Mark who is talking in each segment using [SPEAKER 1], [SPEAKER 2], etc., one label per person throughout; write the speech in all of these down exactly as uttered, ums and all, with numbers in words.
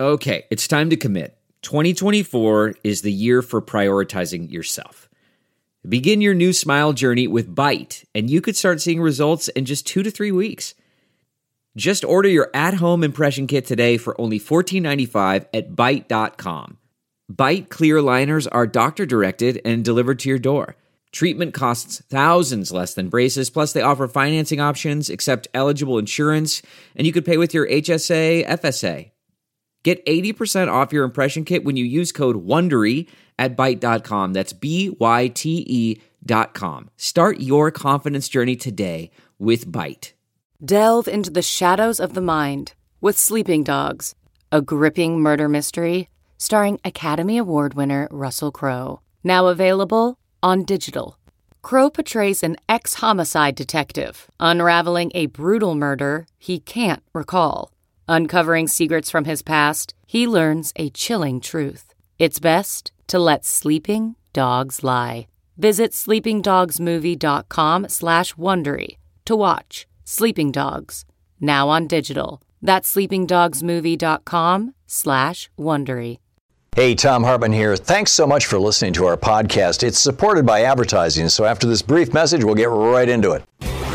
[SPEAKER 1] Okay, it's time to commit. twenty twenty-four is the year for prioritizing yourself. Begin your new smile journey with Byte, and you could start seeing results in just two to three weeks. Just order your at-home impression kit today for only fourteen ninety-five at byte dot com. Byte clear aligners are doctor-directed and delivered to your door. Treatment costs thousands less than braces, plus they offer financing options, accept eligible insurance, and you could pay with your H S A, F S A. Get eighty percent off your impression kit when you use code WONDERY at byte dot com. That's B Y T E dot com. Start your confidence journey today with Byte.
[SPEAKER 2] Delve into the shadows of the mind with Sleeping Dogs, a gripping murder mystery starring Academy Award winner Russell Crowe. Now available on digital. Crowe portrays an ex-homicide detective unraveling a brutal murder he can't recall. Uncovering secrets from his past, he learns a chilling truth. It's best to let sleeping dogs lie. Visit sleepingdogsmovie.com slash Wondery to watch Sleeping Dogs, now on digital. That's sleepingdogsmovie.com slash Wondery.
[SPEAKER 3] Hey, Thom Hartmann here. Thanks so much for listening to our podcast. It's supported by advertising, so after this brief message, we'll get right into it.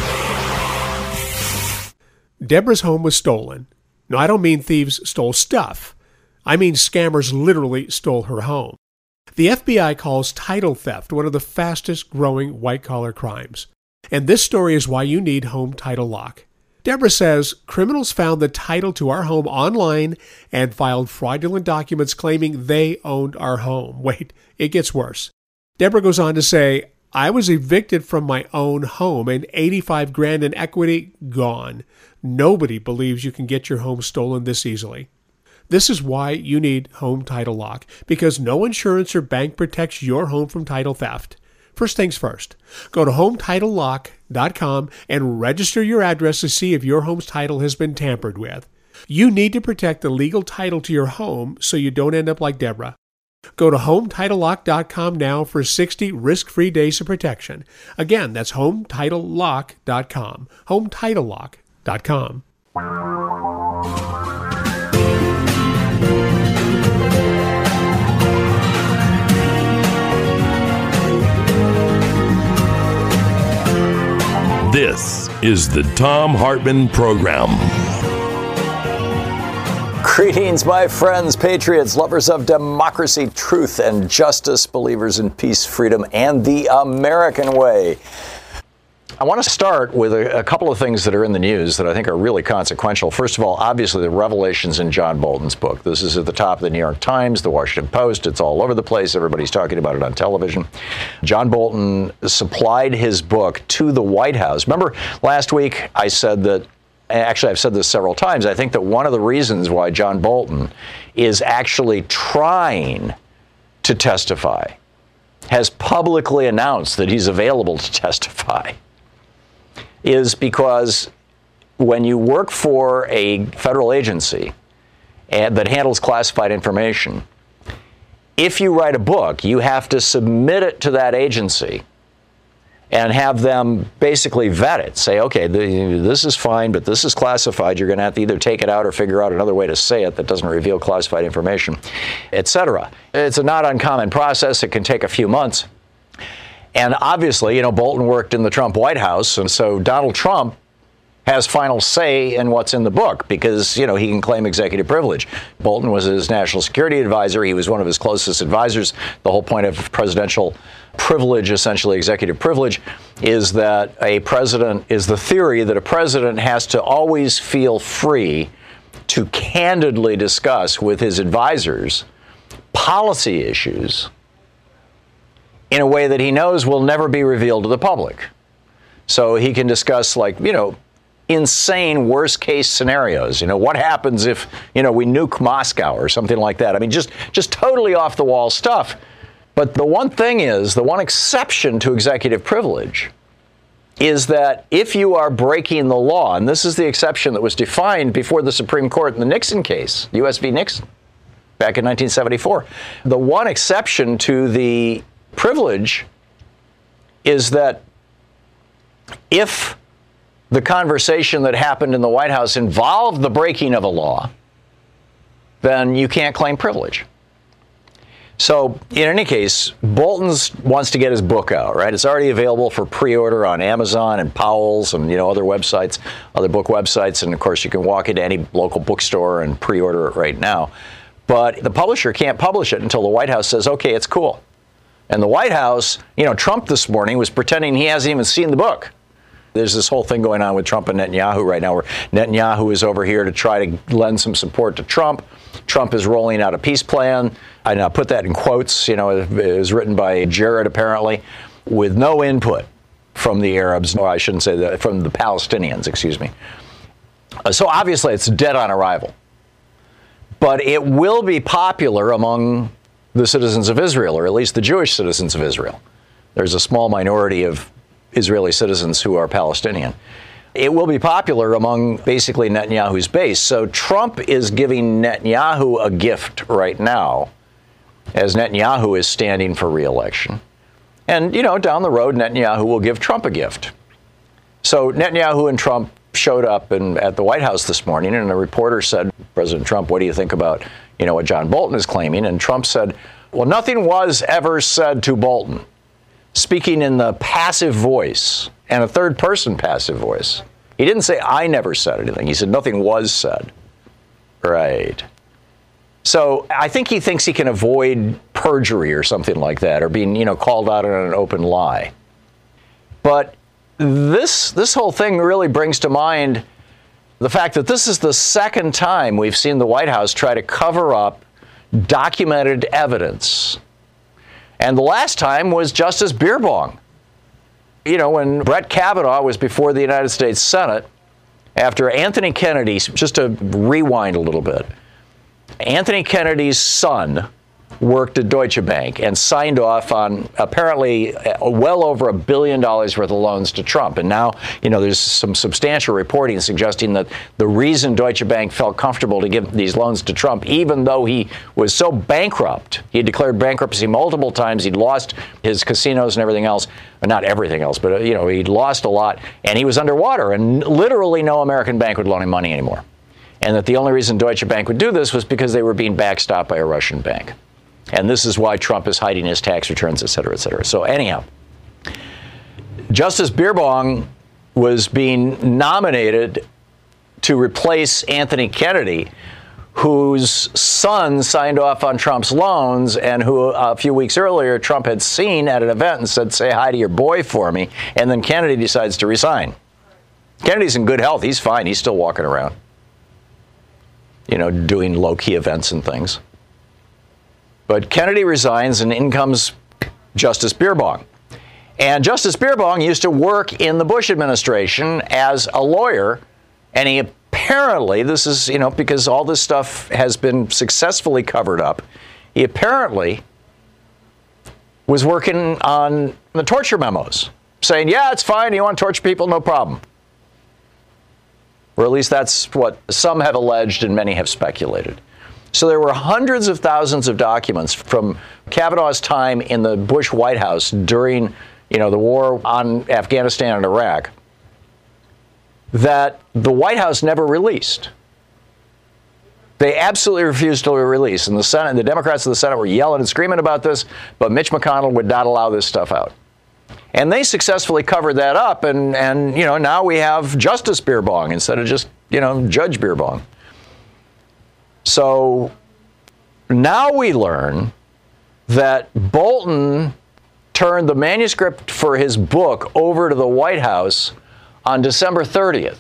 [SPEAKER 4] Deborah's home was stolen. No, I don't mean thieves stole stuff. I mean scammers literally stole her home. The F B I calls title theft one of the fastest growing white-collar crimes. And this story is why you need Home Title Lock. Deborah says criminals found the title to our home online and filed fraudulent documents claiming they owned our home. Wait, it gets worse. Deborah goes on to say, I was evicted from my own home and eighty-five grand in equity gone. Nobody believes you can get your home stolen this easily. This is why you need Home Title Lock, because no insurance or bank protects your home from title theft. First things first, go to home title lock dot com and register your address to see if your home's title has been tampered with. You need to protect the legal title to your home so you don't end up like Deborah. Go to home title lock dot com now for sixty risk-free days of protection. Again, that's home title lock dot com. home title lock dot com.
[SPEAKER 5] This is the Thom Hartmann Program.
[SPEAKER 3] Greetings, my friends, patriots, lovers of democracy, truth, and justice, believers in peace, freedom, and the American way. I want to start with a, a couple of things that are in the news that I think are really consequential. First of all, obviously, the revelations in John Bolton's book. This is at the top of the New York Times, the Washington Post. It's all over the place. Everybody's talking about it on television. John Bolton supplied his book to the White House. Remember, last week I said that, actually I've said this several times, I think that one of the reasons why John Bolton is actually trying to testify, has publicly announced that he's available to testify, is because when you work for a federal agency and, that handles classified information, if you write a book, you have to submit it to that agency and have them basically vet it. Say, okay, the, this is fine, but this is classified. You're going to have to either take it out or figure out another way to say it that doesn't reveal classified information, et cetera. It's a not uncommon process. It can take a few months. And obviously, you know, Bolton worked in the Trump White House, and so Donald Trump has final say in what's in the book because, you know, he can claim executive privilege. Bolton was his national security advisor. He was one of his closest advisors. The whole point of presidential privilege, essentially executive privilege, is that a president is the theory that a president has to always feel free to candidly discuss with his advisors policy issues in a way that he knows will never be revealed to the public. So he can discuss, like, you know, insane worst case scenarios. You know, what happens if, you know, we nuke Moscow or something like that? I mean, just just totally off the wall stuff. But the one thing is, the one exception to executive privilege is that if you are breaking the law, and this is the exception that was defined before the Supreme Court in the Nixon case, U S v. Nixon, back in nineteen seventy-four, the one exception to the privilege is that if the conversation that happened in the White House involved the breaking of a law, then you can't claim privilege. So, in any case, Bolton wants to get his book out, right? It's already available for pre-order on Amazon and Powell's and, you know, other websites, other book websites. And, of course, you can walk into any local bookstore and pre-order it right now. But the publisher can't publish it until the White House says, okay, it's cool. And the White House, you know, Trump this morning was pretending he hasn't even seen the book. There's this whole thing going on with Trump and Netanyahu right now, where Netanyahu is over here to try to lend some support to Trump. Trump is rolling out a peace plan. I now put that in quotes. You know, it was written by Jared, apparently, with no input from the Arabs. No, I shouldn't say that, from the Palestinians, excuse me. Uh, so obviously it's dead on arrival. But it will be popular among the citizens of Israel, or at least the Jewish citizens of Israel. There's a small minority of Israeli citizens who are Palestinian. It will be popular among basically Netanyahu's base. So Trump is giving Netanyahu a gift right now, as Netanyahu is standing for re-election. And, you know, down the road, Netanyahu will give Trump a gift. So Netanyahu and Trump showed up in, at the White House this morning, and a reporter said, President Trump, what do you think about, you know, what John Bolton is claiming? And Trump said, well, nothing was ever said to Bolton, speaking in the passive voice and a third person passive voice. He didn't say, I never said anything. He said, nothing was said. Right. So I think he thinks he can avoid perjury or something like that, or being, you know, called out on an open lie. But this this whole thing really brings to mind the fact that this is the second time we've seen the White House try to cover up documented evidence. And the last time was Justice Beerbong. You know, when Brett Kavanaugh was before the United States Senate, after Anthony Kennedy, just to rewind a little bit, Anthony Kennedy's son worked at Deutsche Bank and signed off on apparently well over a billion dollars worth of loans to Trump. And now, you know, there's some substantial reporting suggesting that the reason Deutsche Bank felt comfortable to give these loans to Trump, even though he was so bankrupt, he had declared bankruptcy multiple times, he'd lost his casinos and everything else, or not everything else, but, you know, he'd lost a lot, and he was underwater, and literally no American bank would loan him money anymore. And that the only reason Deutsche Bank would do this was because they were being backstopped by a Russian bank. And this is why Trump is hiding his tax returns, et cetera, et cetera. So anyhow, Justice Beerbong was being nominated to replace Anthony Kennedy, whose son signed off on Trump's loans and who a few weeks earlier Trump had seen at an event and said, say hi to your boy for me. And then Kennedy decides to resign. Kennedy's in good health. He's fine. He's still walking around, you know, doing low-key events and things. But Kennedy resigns, and in comes Justice Beerbong. And Justice Beerbong used to work in the Bush administration as a lawyer, and he apparently, this is, you know, because all this stuff has been successfully covered up, he apparently was working on the torture memos, saying, yeah, it's fine, you want to torture people, no problem. Or at least that's what some have alleged and many have speculated. So there were hundreds of thousands of documents from Kavanaugh's time in the Bush White House during, you know, the war on Afghanistan and Iraq that the White House never released. They absolutely refused to release. And the Senate, the Democrats of the Senate were yelling and screaming about this, but Mitch McConnell would not allow this stuff out. And they successfully covered that up, and, and you know, now we have Justice Beerbong instead of just, you know, Judge Beerbong. So now we learn that Bolton turned the manuscript for his book over to the White House on December thirtieth.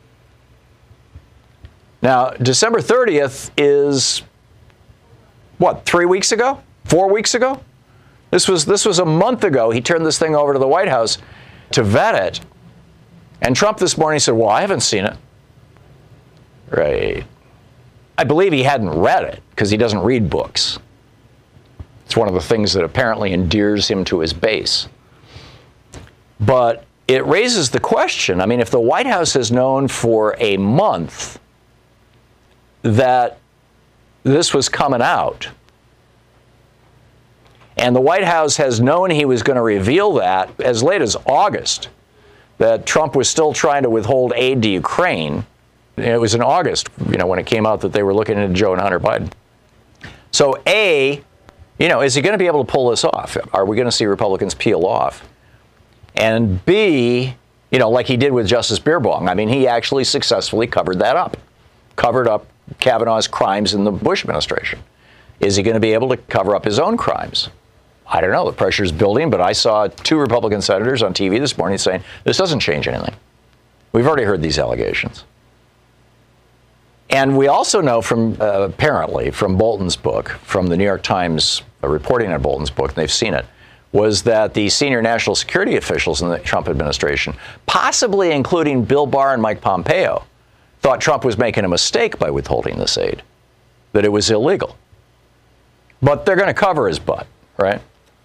[SPEAKER 3] Now, December thirtieth is, what, three weeks ago? Four weeks ago? This was, this was a month ago. He turned this thing over to the White House to vet it. And Trump this morning said, well, I haven't seen it. Right. I believe he hadn't read it because he doesn't read books. It's one of the things that apparently endears him to his base. But it raises the question, I mean, if the White House has known for a month that this was coming out, and the White House has known he was going to reveal that as late as August, that Trump was still trying to withhold aid to Ukraine, It was in August, you know, when it came out that they were looking into Joe and Hunter Biden. So, A, you know, is he going to be able to pull this off? Are we going to see Republicans peel off? And B, you know, like he did with Justice Beerbong. I mean, he actually successfully covered that up, covered up Kavanaugh's crimes in the Bush administration. Is he going to be able to cover up his own crimes? I don't know. The pressure is building, but I saw two Republican senators on T V this morning saying this doesn't change anything. We've already heard these allegations. And we also know from, uh, apparently, from Bolton's book, from the New York Times uh, reporting on Bolton's book, and they've seen it, was that the senior national security officials in the Trump administration, possibly including Bill Barr and Mike Pompeo, thought Trump was making a mistake by withholding this aid, that it was illegal. But they're going to cover his butt, right?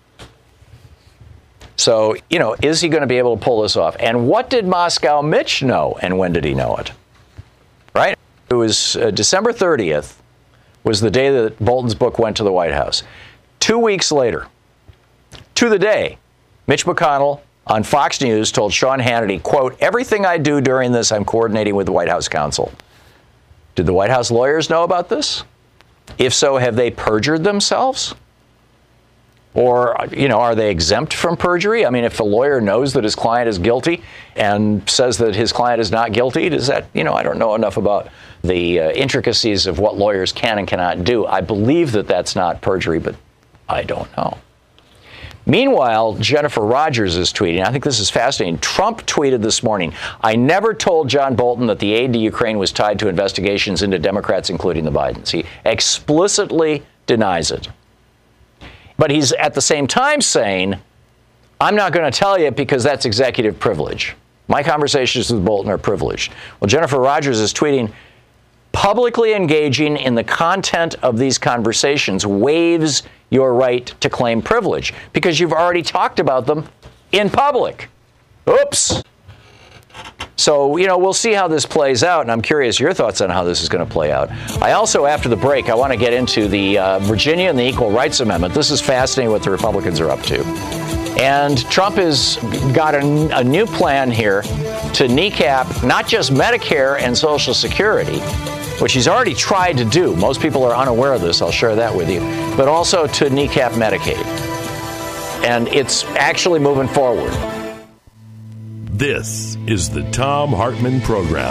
[SPEAKER 3] So, you know, is he going to be able to pull this off? And what did Moscow Mitch know, and when did he know it? Right? It was uh, December thirtieth was the day that Bolton's book went to the White House. Two weeks later, to the day, Mitch McConnell on Fox News told Sean Hannity, quote, everything I do during this, I'm coordinating with the White House counsel. Did the White House lawyers know about this? If so, have they perjured themselves? Or, you know, are they exempt from perjury? I mean, if a lawyer knows that his client is guilty and says that his client is not guilty, does that, you know, I don't know enough about the uh, intricacies of what lawyers can and cannot do. I believe that that's not perjury, but I don't know. Meanwhile, Jennifer Rogers is tweeting. I think this is fascinating. Trump tweeted this morning, I never told John Bolton that the aid to Ukraine was tied to investigations into Democrats, including the Bidens. He explicitly denies it. But he's at the same time saying, I'm not going to tell you because that's executive privilege. My conversations with Bolton are privileged. Well, Jennifer Rogers is tweeting, publicly engaging in the content of these conversations waives your right to claim privilege because you've already talked about them in public. Oops. So, you know, we'll see how this plays out, and I'm curious your thoughts on how this is going to play out. I also, after the break, I want to get into the uh, Virginia and the Equal Rights Amendment. This is fascinating what the Republicans are up to. And Trump has got a, a new plan here to kneecap not just Medicare and Social Security, which he's already tried to do. Most people are unaware of this. I'll share that with you. But also to kneecap Medicaid. And it's actually moving forward.
[SPEAKER 5] This is the Thom Hartmann Program.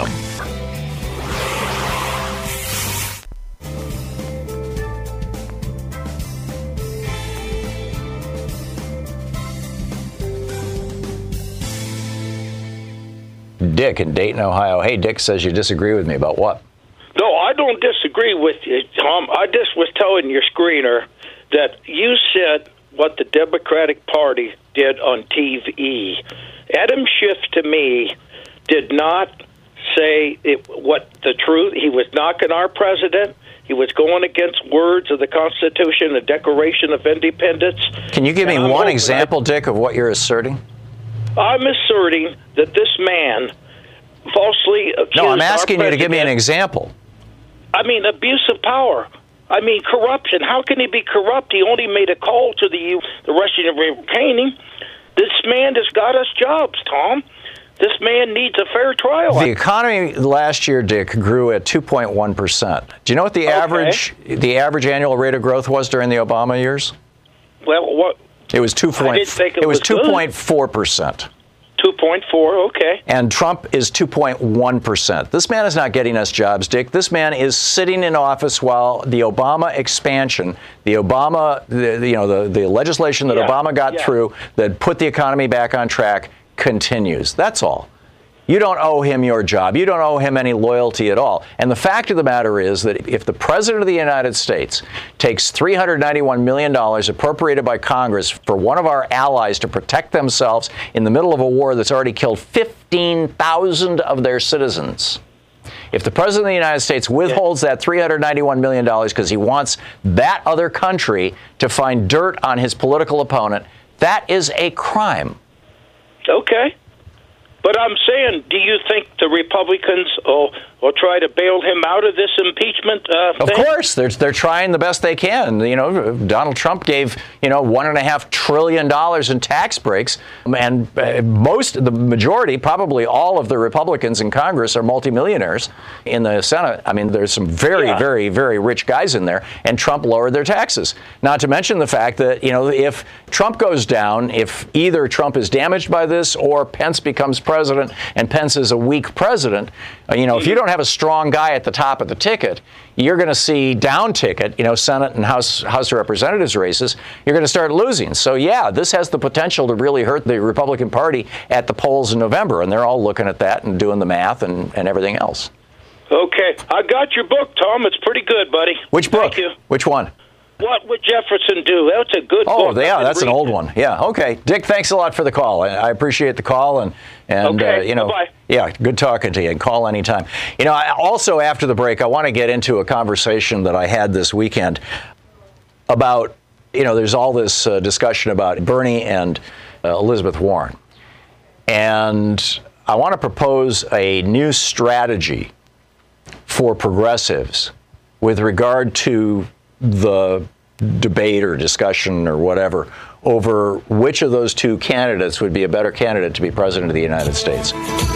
[SPEAKER 3] Dick in Dayton, Ohio. Hey, Dick says you disagree with me about what?
[SPEAKER 6] No, I don't disagree with you, Tom. I just was telling your screener that you said what the Democratic Party did on T V. Adam Schiff, to me, did not say it, what the truth. He was knocking our president. He was going against words of the Constitution, the Declaration of Independence.
[SPEAKER 3] Can you give me
[SPEAKER 6] and
[SPEAKER 3] one
[SPEAKER 6] I'm
[SPEAKER 3] example, Dick, of what you're asserting?
[SPEAKER 6] I'm asserting that this man falsely accused
[SPEAKER 3] No, I'm asking
[SPEAKER 6] our
[SPEAKER 3] you to give me an
[SPEAKER 6] president-
[SPEAKER 3] example.
[SPEAKER 6] I mean, abuse of power. I mean, corruption. How can he be corrupt? He only made a call to the the Russian retaining. This man has got us jobs, Tom. This man needs a fair trial.
[SPEAKER 3] The economy last year, Dick, grew at two point one percent. Do you know what the
[SPEAKER 6] Okay.
[SPEAKER 3] average the average annual rate of growth was during the Obama years?
[SPEAKER 6] Well, what?
[SPEAKER 3] It was two point.
[SPEAKER 6] I didn't think it
[SPEAKER 3] it was
[SPEAKER 6] was
[SPEAKER 3] two
[SPEAKER 6] good.
[SPEAKER 3] point four percent.
[SPEAKER 6] two point four, okay.
[SPEAKER 3] And Trump is two point one percent. This man is not getting us jobs, Dick. This man is sitting in office while the Obama expansion, the Obama, the, you know, the, the legislation that
[SPEAKER 6] Yeah,
[SPEAKER 3] Obama got
[SPEAKER 6] yeah.
[SPEAKER 3] through that put the economy back on track continues. That's all. You don't owe him your job. You don't owe him any loyalty at all. And the fact of the matter is that if the President of the United States takes three hundred ninety-one million dollars appropriated by Congress for one of our allies to protect themselves in the middle of a war that's already killed fifteen thousand of their citizens, if the President of the United States withholds that three hundred ninety-one million dollars because he wants that other country to find dirt on his political opponent, that is a crime.
[SPEAKER 6] Okay. But I'm saying, do you think the Republicans will, will try to bail him out of this impeachment uh,
[SPEAKER 3] Of
[SPEAKER 6] thing?
[SPEAKER 3] course, they're they're trying the best they can. You know, Donald Trump gave you know one and a half trillion dollars in tax breaks, and uh, most, the majority, probably all of the Republicans in Congress are multimillionaires. In the Senate, I mean, there's some very,
[SPEAKER 6] Yeah.
[SPEAKER 3] very, very rich guys in there, and Trump lowered their taxes. Not to mention the fact that you know if Trump goes down, if either Trump is damaged by this or Pence becomes president, and Pence is a weak president, uh, you know, if you don't have a strong guy at the top of the ticket, you're going to see down ticket, you know, Senate and House House of Representatives races, you're going to start losing. So, yeah, this has the potential to really hurt the Republican Party at the polls in November, and they're all looking at that and doing the math and, and everything else.
[SPEAKER 6] Okay. I got your book, Tom. It's pretty good, buddy.
[SPEAKER 3] Which book?
[SPEAKER 6] Thank you.
[SPEAKER 3] Which one?
[SPEAKER 6] What Would Jefferson Do? That's a good
[SPEAKER 3] Oh,
[SPEAKER 6] book.
[SPEAKER 3] yeah, that's an old one. Yeah, okay. Dick, thanks a lot for the call. I, I appreciate the call, and, and
[SPEAKER 6] Okay,
[SPEAKER 3] uh, you know,
[SPEAKER 6] bye-bye.
[SPEAKER 3] yeah, good talking to you, and call anytime. You know, I, also after the break, I want to get into a conversation that I had this weekend about, you know, there's all this uh, discussion about Bernie and uh, Elizabeth Warren. And I want to propose a new strategy for progressives with regard to the debate or discussion or whatever over which of those two candidates would be a better candidate to be president of the United States.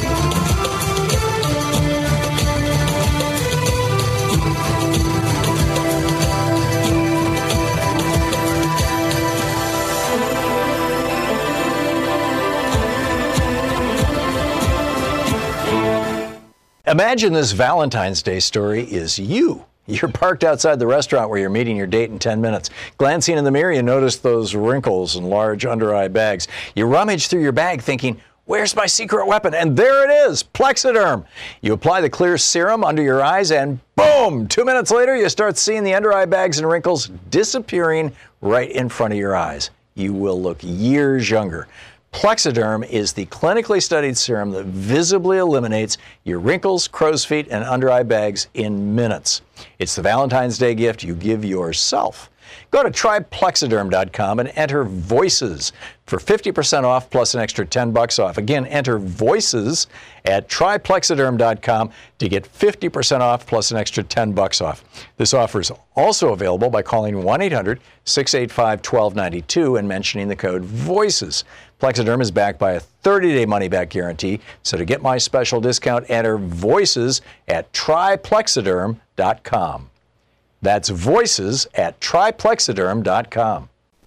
[SPEAKER 3] Imagine this Valentine's Day story is you. You're parked outside the restaurant where you're meeting your date in ten minutes. Glancing in the mirror, you notice those wrinkles and large under-eye bags. You rummage through your bag thinking, where's my secret weapon? And there it is, Plexiderm. You apply the clear serum under your eyes and boom! Two minutes later, you start seeing the under-eye bags and wrinkles disappearing right in front of your eyes. You will look years younger. Plexiderm is the clinically studied serum that visibly eliminates your wrinkles, crow's feet, and under-eye bags in minutes. It's the Valentine's Day gift you give yourself. Go to try plexiderm dot com and enter VOICES for fifty percent off plus an extra ten bucks off. Again, enter VOICES at try plexiderm dot com to get fifty percent off plus an extra ten bucks off. This offer is also available by calling one eight hundred, six eight five, one two nine two and mentioning the code VOICES. Plexiderm is backed by a thirty-day money-back guarantee, so to get my special discount, enter VOICES at try plexiderm dot com. That's VOICES at try plexiderm dot com.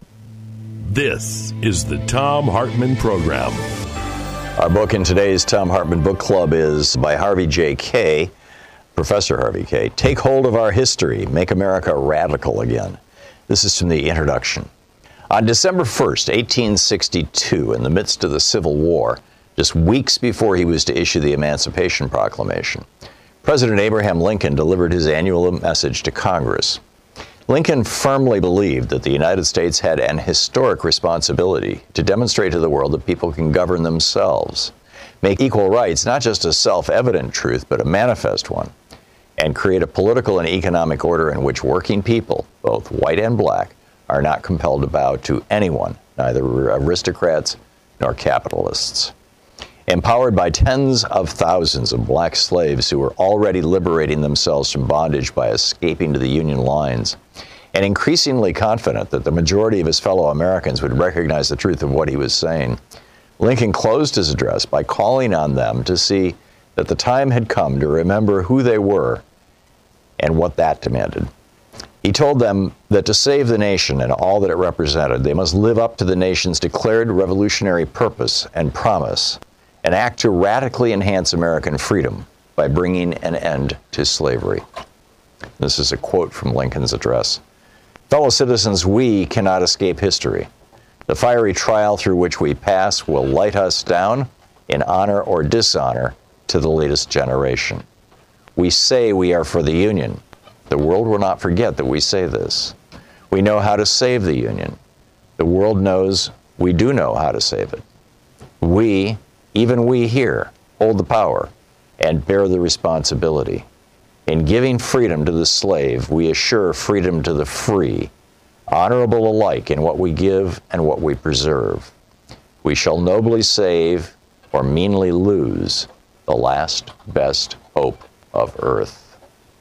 [SPEAKER 5] This is the Thom Hartmann Program.
[SPEAKER 3] Our book in today's Thom Hartmann Book Club is by Harvey J. Kaye, Professor Harvey Kaye. Take Hold of Our History, Make America Radical Again. This is from the introduction. On December first, eighteen sixty-two, in the midst of the Civil War, just weeks before he was to issue the Emancipation Proclamation, President Abraham Lincoln delivered his annual message to Congress. Lincoln firmly believed that the United States had an historic responsibility to demonstrate to the world that people can govern themselves, make equal rights not just a self-evident truth, but a manifest one, and create a political and economic order in which working people, both white and black, are not compelled to bow to anyone, neither aristocrats nor capitalists. Empowered by tens of thousands of black slaves who were already liberating themselves from bondage by escaping to the Union lines, and increasingly confident that the majority of his fellow Americans would recognize the truth of what he was saying, Lincoln closed his address by calling on them to see that the time had come to remember who they were and what that demanded. He told them that to save the nation and all that it represented, they must live up to the nation's declared revolutionary purpose and promise, and act to radically enhance American freedom by bringing an end to slavery. This is a quote from Lincoln's address. Fellow citizens, we cannot escape history. The fiery trial through which we pass will light us down in honor or dishonor to the latest generation. We say we are for the Union. The world will not forget that we say this. We know how to save the Union. The world knows we do know how to save it. We, even we here, hold the power and bear the responsibility. In giving freedom to the slave, we assure freedom to the free, honorable alike in what we give and what we preserve. We shall nobly save or meanly lose the last best hope of Earth.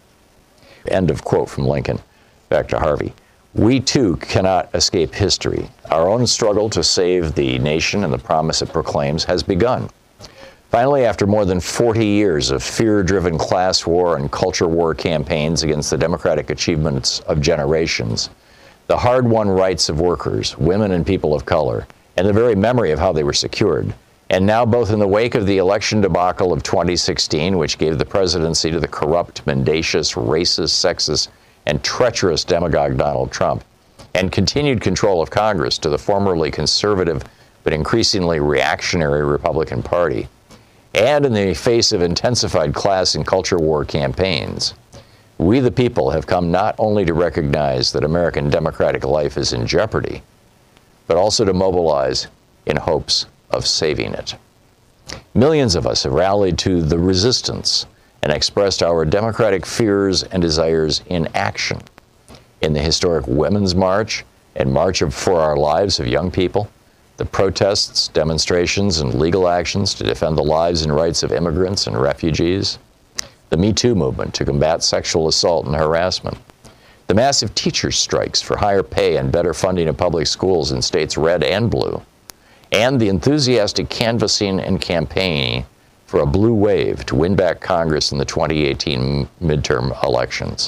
[SPEAKER 3] End of quote from Lincoln. Back to Harvey. We too cannot escape history. Our own struggle to save the nation and the promise it proclaims has begun. Finally, after more than forty years of fear-driven class war and culture war campaigns against the democratic achievements of generations, the hard-won rights of workers, women and people of color, and the very memory of how they were secured, and now both in the wake of the election debacle of twenty sixteen, which gave the presidency to the corrupt, mendacious, racist, sexist, and treacherous demagogue Donald Trump, and continued control of Congress to the formerly conservative but increasingly reactionary Republican Party, and in the face of intensified class and culture war campaigns, we the people have come not only to recognize that American democratic life is in jeopardy, but also to mobilize in hopes of saving it. Millions of us have rallied to the resistance and expressed our democratic fears and desires in action. In the historic Women's March and March of, for Our Lives of young people, the protests, demonstrations, and legal actions to defend the lives and rights of immigrants and refugees, the Me Too movement to combat sexual assault and harassment, the massive teachers' strikes for higher pay and better funding of public schools in states red and blue, and the enthusiastic canvassing and campaigning for a blue wave to win back Congress in the twenty eighteen midterm elections.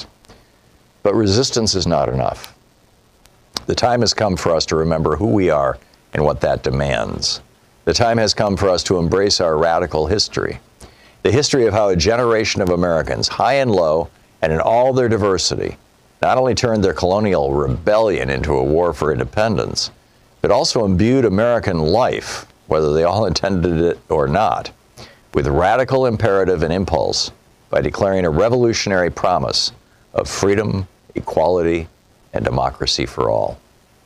[SPEAKER 3] But resistance is not enough. The time has come for us to remember who we are and what that demands. The time has come for us to embrace our radical history, the history of how a generation of Americans, high and low, and in all their diversity, not only turned their colonial rebellion into a war for independence, but also imbued American life, whether they all intended it or not, with radical imperative and impulse by declaring a revolutionary promise of freedom, equality, and democracy for all.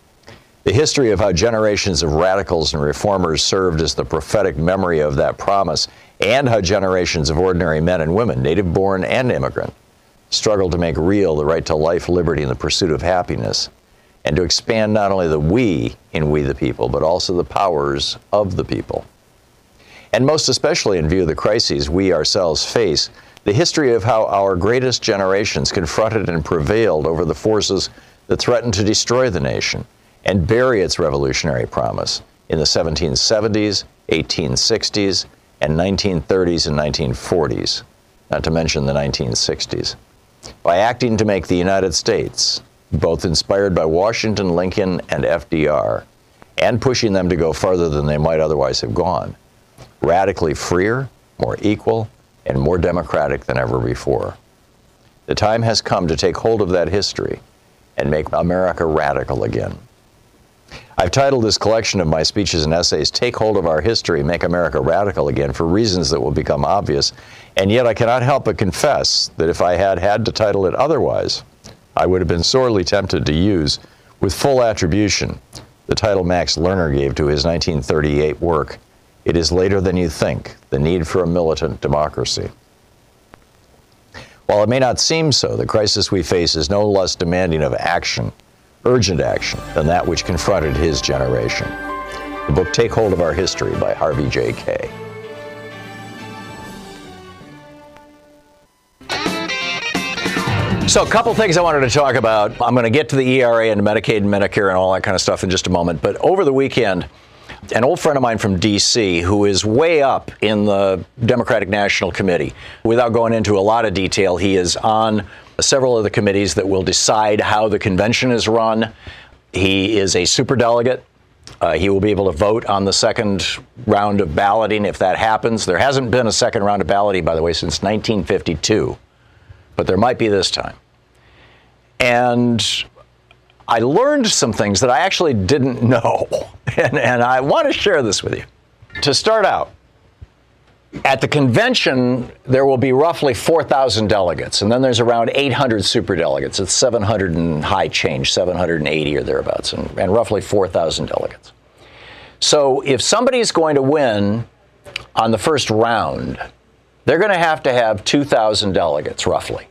[SPEAKER 3] The history of how generations of radicals and reformers served as the prophetic memory of that promise, and how generations of ordinary men and women, native-born and immigrant, struggled to make real the right to life, liberty, and the pursuit of happiness, and to expand not only the we in We the People, but also the powers of the people. And most especially in view of the crises we ourselves face, the history of how our greatest generations confronted and prevailed over the forces that threatened to destroy the nation and bury its revolutionary promise in the seventeen seventies, eighteen sixties, and nineteen thirties and nineteen forties, not to mention the nineteen sixties, by acting to make the United States, both inspired by Washington, Lincoln, and F D R, and pushing them to go farther than they might otherwise have gone, radically freer, more equal, and more democratic than ever before. The time has come to take hold of that history and make America radical again. I've titled this collection of my speeches and essays, Take Hold of Our History, Make America Radical Again, for reasons that will become obvious, and yet I cannot help but confess that if I had had to title it otherwise, I would have been sorely tempted to use, with full attribution, the title Max Lerner gave to his nineteen thirty-eight work, It Is Later Than You Think, The Need for a Militant Democracy. While it may not seem so, the crisis we face is no less demanding of action, urgent action, than that which confronted his generation. The book Take Hold of Our History by Harvey J. Kaye. So a couple things I wanted to talk about. I'm going to get to the E R A and Medicaid and Medicare and all that kind of stuff in just a moment. But over the weekend, an old friend of mine from D C, who is way up in the Democratic National Committee, without going into a lot of detail, he is on several of the committees that will decide how the convention is run. He is a superdelegate. Uh, he will be able to vote on the second round of balloting if that happens. There hasn't been a second round of balloting, by the way, since nineteen fifty-two, but there might be this time. And I learned some things that I actually didn't know, and, and I want to share this with you. To start out, at the convention, there will be roughly four thousand delegates, and then there's around eight hundred superdelegates. It's seven hundred and high change, seven hundred eighty or thereabouts, and, and roughly four thousand delegates. So if somebody's going to win on the first round, they're going to have to have two thousand delegates, roughly.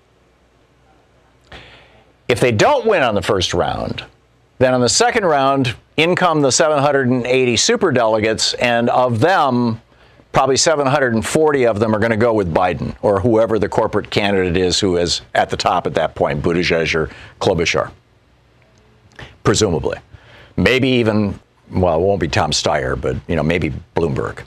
[SPEAKER 3] If they don't win on the first round, then on the second round, in come the seven hundred eighty superdelegates, and of them, probably seven hundred forty of them are going to go with Biden or whoever the corporate candidate is who is at the top at that point, Buttigieg or Klobuchar, presumably. Maybe even, well, it won't be Tom Steyer, but, you know, maybe Bloomberg.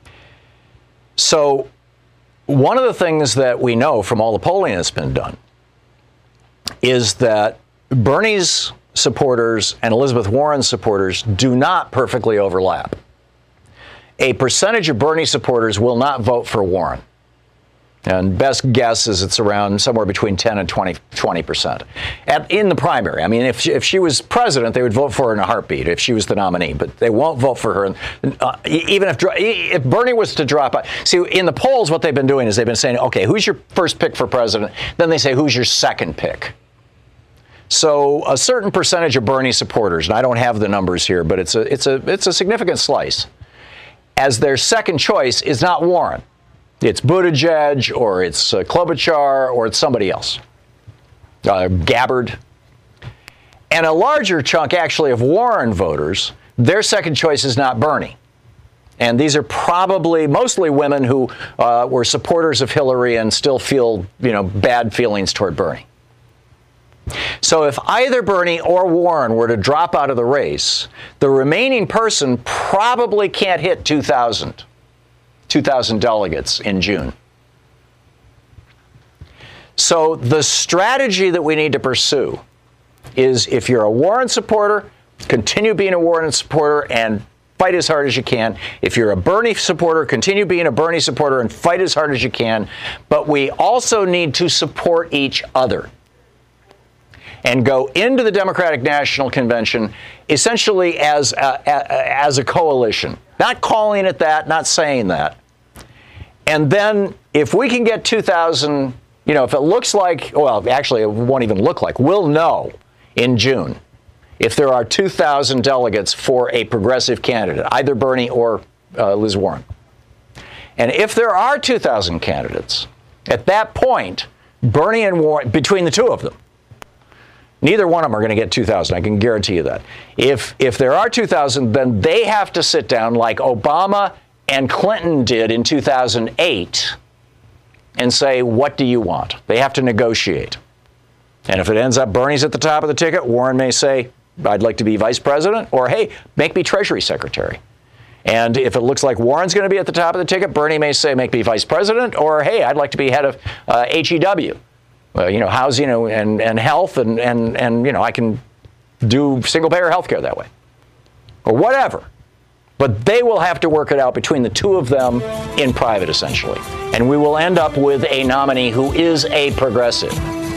[SPEAKER 3] So one of the things that we know from all the polling that's been done is that Bernie's supporters and Elizabeth Warren's supporters do not perfectly overlap. A percentage of Bernie supporters will not vote for Warren. And best guess is it's around somewhere between ten and twenty percent At, in the primary. I mean, if she, if she was president, they would vote for her in a heartbeat if she was the nominee, but they won't vote for her. Uh, even if, if Bernie was to drop out. See, in the polls, what they've been doing is they've been saying, OK, who's your first pick for president? Then they say, who's your second pick? So a certain percentage of Bernie supporters, and I don't have the numbers here, but it's a it's a it's a significant slice, as their second choice is not Warren. It's Buttigieg, or it's uh, Klobuchar, or it's somebody else. Uh, Gabbard. And a larger chunk, actually, of Warren voters, their second choice is not Bernie. And these are probably mostly women who uh, were supporters of Hillary and still feel, you know, bad feelings toward Bernie. So if either Bernie or Warren were to drop out of the race, the remaining person probably can't hit two thousand. two thousand delegates in June. So the strategy that we need to pursue is, if you're a Warren supporter, continue being a Warren supporter and fight as hard as you can. If you're a Bernie supporter, continue being a Bernie supporter and fight as hard as you can. But we also need to support each other and go into the Democratic National Convention essentially as a, a, as a coalition. Not calling it that, not saying that. And then if we can get two thousand, you know, if it looks like, well, actually it won't even look like, we'll know in June if there are two thousand delegates for a progressive candidate, either Bernie or uh, Liz Warren. And if there are two thousand candidates, at that point, Bernie and Warren, between the two of them, neither one of them are going to get two thousand. I can guarantee you that. If if there are two thousand, then they have to sit down like Obama and Clinton did in two thousand eight and say, what do you want? They have to negotiate. And if it ends up Bernie's at the top of the ticket, Warren may say, I'd like to be vice president, or, hey, make me Treasury Secretary. And if it looks like Warren's going to be at the top of the ticket, Bernie may say, make me vice president, or, hey, I'd like to be head of uh, H E W. Uh, you know, housing and, and health, and, and, and, you know, I can do single-payer health care that way. Or whatever. But they will have to work it out between the two of them in private, essentially. And we will end up with a nominee who is a progressive.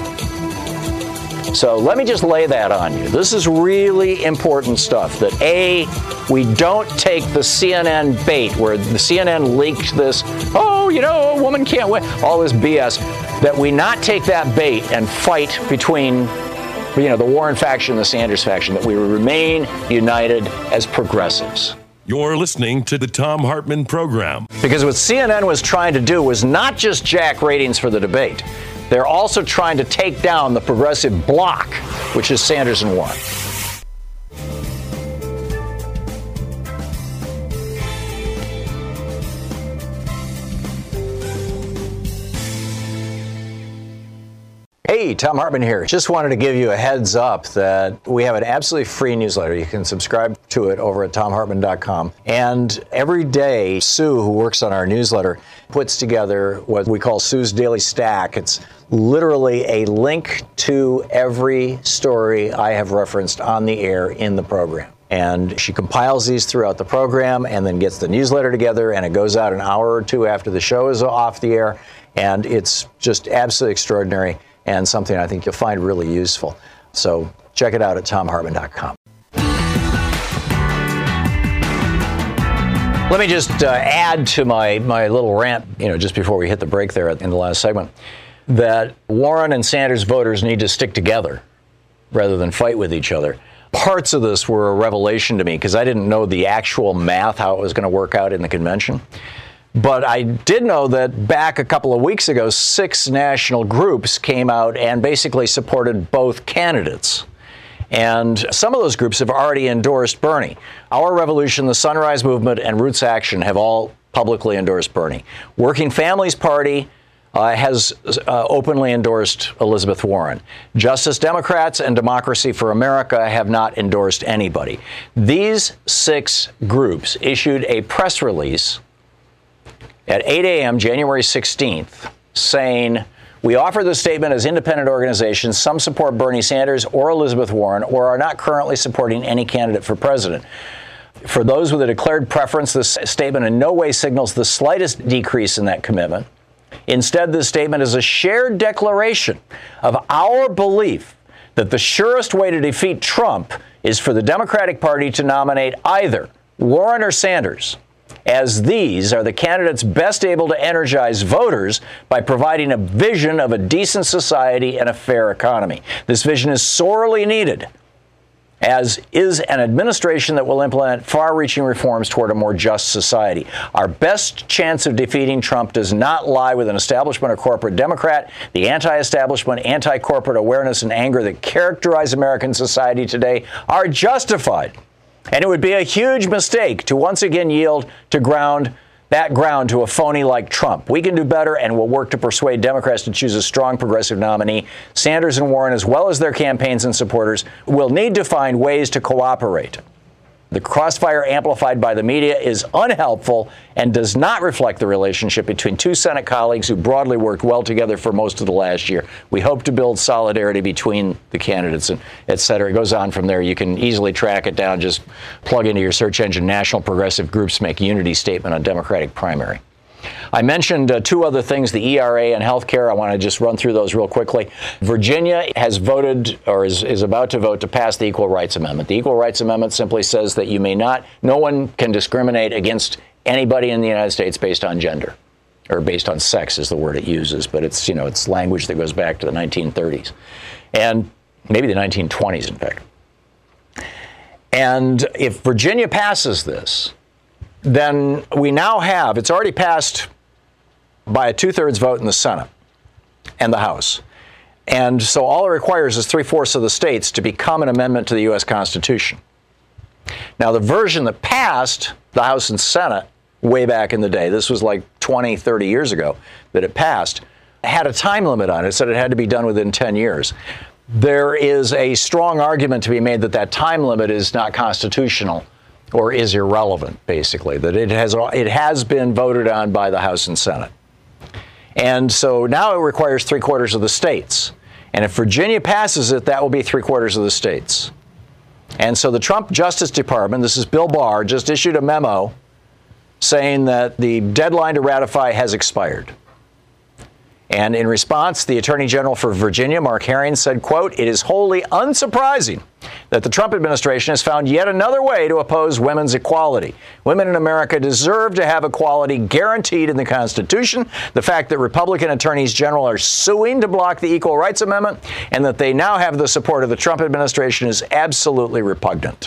[SPEAKER 3] So let me just lay that on you. This is really important stuff, that A, we don't take the C N N bait where the C N N leaked this, oh, you know, a woman can't win, all this B S, that we not take that bait and fight between, you know, the Warren faction and the Sanders faction, that we remain united as progressives.
[SPEAKER 5] You're listening to the Thom Hartmann Program.
[SPEAKER 3] Because what C N N was trying to do was not just jack ratings for the debate. They're also trying to take down the progressive bloc, which is Sanders and Warren. Hey, Thom Hartmann here. Just wanted to give you a heads up that we have an absolutely free newsletter. You can subscribe to it over at thom hartmann dot com. And every day, Sue, who works on our newsletter, puts together what we call Sue's Daily Stack. It's literally a link to every story I have referenced on the air in the program. And she compiles these throughout the program and then gets the newsletter together, and it goes out an hour or two after the show is off the air. And it's just absolutely extraordinary, and something I think you'll find really useful. So check it out at thom hartmann dot com. Let me just uh, add to my, my little rant, you know, just before we hit the break there in the last segment, that Warren and Sanders voters need to stick together rather than fight with each other. Parts of this were a revelation to me because I didn't know the actual math, how it was going to work out in the convention. But I did know that back a couple of weeks ago, six national groups came out and basically supported both candidates. And some of those groups have already endorsed Bernie. Our Revolution, the Sunrise Movement, and Roots Action have all publicly endorsed Bernie. Working Families Party uh, has uh, openly endorsed Elizabeth Warren. Justice Democrats and Democracy for America have not endorsed anybody. These six groups issued a press release at eight a.m. January sixteenth saying, "We offer this statement as independent organizations. Some support Bernie Sanders or Elizabeth Warren or are not currently supporting any candidate for president. For those with a declared preference, this statement in no way signals the slightest decrease in that commitment. Instead, this statement is a shared declaration of our belief that the surest way to defeat Trump is for the Democratic Party to nominate either Warren or Sanders, as these are the candidates best able to energize voters by providing a vision of a decent society and a fair economy. This vision is sorely needed, as is an administration that will implement far-reaching reforms toward a more just society. Our best chance of defeating Trump does not lie with an establishment or corporate Democrat. The anti-establishment, anti-corporate awareness and anger that characterize American society today are justified. And it would be a huge mistake to once again yield to ground that ground to a phony like Trump. We can do better, and we'll work to persuade Democrats to choose a strong progressive nominee. Sanders and Warren, as well as their campaigns and supporters, will need to find ways to cooperate. The crossfire amplified by the media is unhelpful and does not reflect the relationship between two Senate colleagues who broadly worked well together for most of the last year. We hope to build solidarity between the candidates, and et cetera. It goes on from there. You can easily track it down. Just plug into your search engine, National Progressive Groups Make Unity Statement on Democratic Primary. I mentioned uh, two other things, the E R A and health care. I want to just run through those real quickly. Virginia has voted, or is, is about to vote, to pass the Equal Rights Amendment. The Equal Rights Amendment simply says that you may not, no one can discriminate against anybody in the United States based on gender, or based on sex is the word it uses, but it's, you know, it's language that goes back to the nineteen thirties, and maybe the nineteen twenties, in fact. And if Virginia passes this, then we now have, it's already passed by a two-thirds vote in the Senate and the House. And so all it requires is three-fourths of the states to become an amendment to the U S Constitution. Now, the version that passed the House and Senate way back in the day, this was like twenty, thirty years ago that it passed, had a time limit on it. It said it had to be done within ten years. There is a strong argument to be made that that time limit is not constitutional, or is irrelevant, basically, that it has it has been voted on by the House and Senate. And so now it requires three quarters of the states. And if Virginia passes it, that will be three quarters of the states. And so the Trump Justice Department, this is Bill Barr, just issued a memo saying that the deadline to ratify has expired. And in response, the Attorney General for Virginia, Mark Herring, said, quote, "It is wholly unsurprising that the Trump administration has found yet another way to oppose women's equality. Women in America deserve to have equality guaranteed in the Constitution. The fact that Republican attorneys general are suing to block the Equal Rights Amendment and that they now have the support of the Trump administration is absolutely repugnant."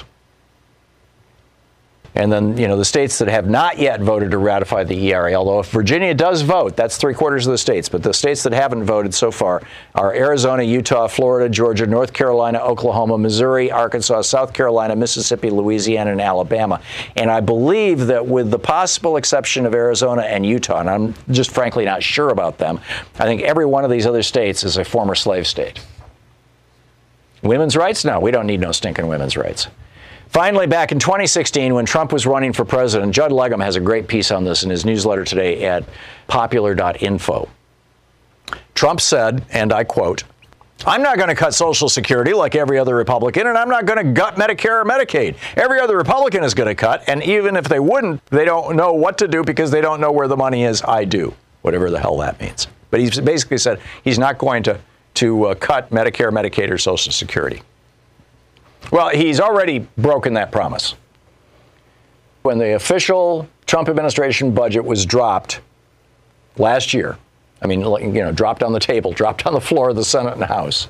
[SPEAKER 3] And then, you know, the states that have not yet voted to ratify the E R A, although if Virginia does vote, that's three quarters of the states. But the states that haven't voted so far are Arizona, Utah, Florida, Georgia, North Carolina, Oklahoma, Missouri, Arkansas, South Carolina, Mississippi, Louisiana, and Alabama. And I believe that with the possible exception of Arizona and Utah, and I'm just frankly not sure about them, I think every one of these other states is a former slave state. Women's rights? No, we don't need no stinking women's rights. Finally, back in twenty sixteen, when Trump was running for president, Judd Legum has a great piece on this in his newsletter today at popular dot info. Trump said, and I quote, "I'm not going to cut Social Security like every other Republican, and I'm not going to gut Medicare or Medicaid. Every other Republican is going to cut, and even if they wouldn't, they don't know what to do because they don't know where the money is. I do," whatever the hell that means. But he's basically said he's not going to, to uh, cut Medicare, Medicaid, or Social Security. Well, he's already broken that promise. When the official Trump administration budget was dropped last year, I mean, you know, dropped on the table, dropped on the floor of the Senate and House,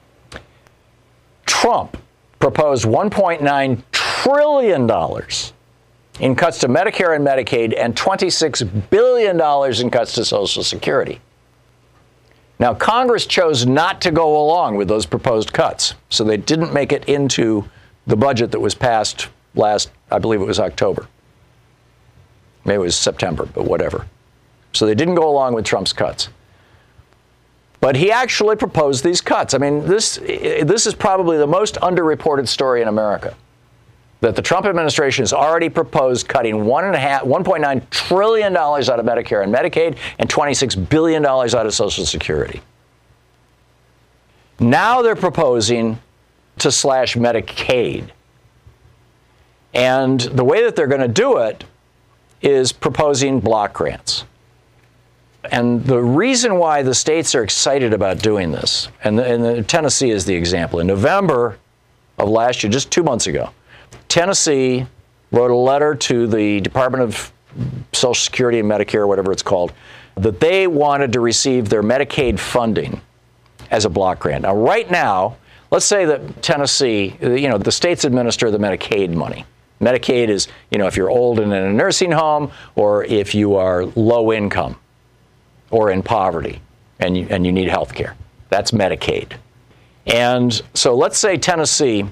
[SPEAKER 3] Trump proposed one point nine trillion dollars in cuts to Medicare and Medicaid and twenty-six billion dollars in cuts to Social Security. Now, Congress chose not to go along with those proposed cuts, so they didn't make it into the budget that was passed last, I believe it was October. Maybe it was September, but whatever. So they didn't go along with Trump's cuts. But he actually proposed these cuts. I mean, this this is probably the most underreported story in America. That the Trump administration has already proposed cutting one and a half, one point nine trillion dollars out of Medicare and Medicaid and twenty-six billion dollars out of Social Security. Now they're proposing to slash Medicaid. And the way that they're going to do it is proposing block grants. And the reason why the states are excited about doing this, and, the, and the, Tennessee is the example. In November of last year, just two months ago, Tennessee wrote a letter to the Department of Social Security and Medicare, whatever it's called, that they wanted to receive their Medicaid funding as a block grant. Now, right now, let's say that Tennessee, you know, the states administer the Medicaid money. Medicaid is, you know, if you're old and in a nursing home, or if you are low income or in poverty and you, and you need health care. That's Medicaid. And so let's say Tennessee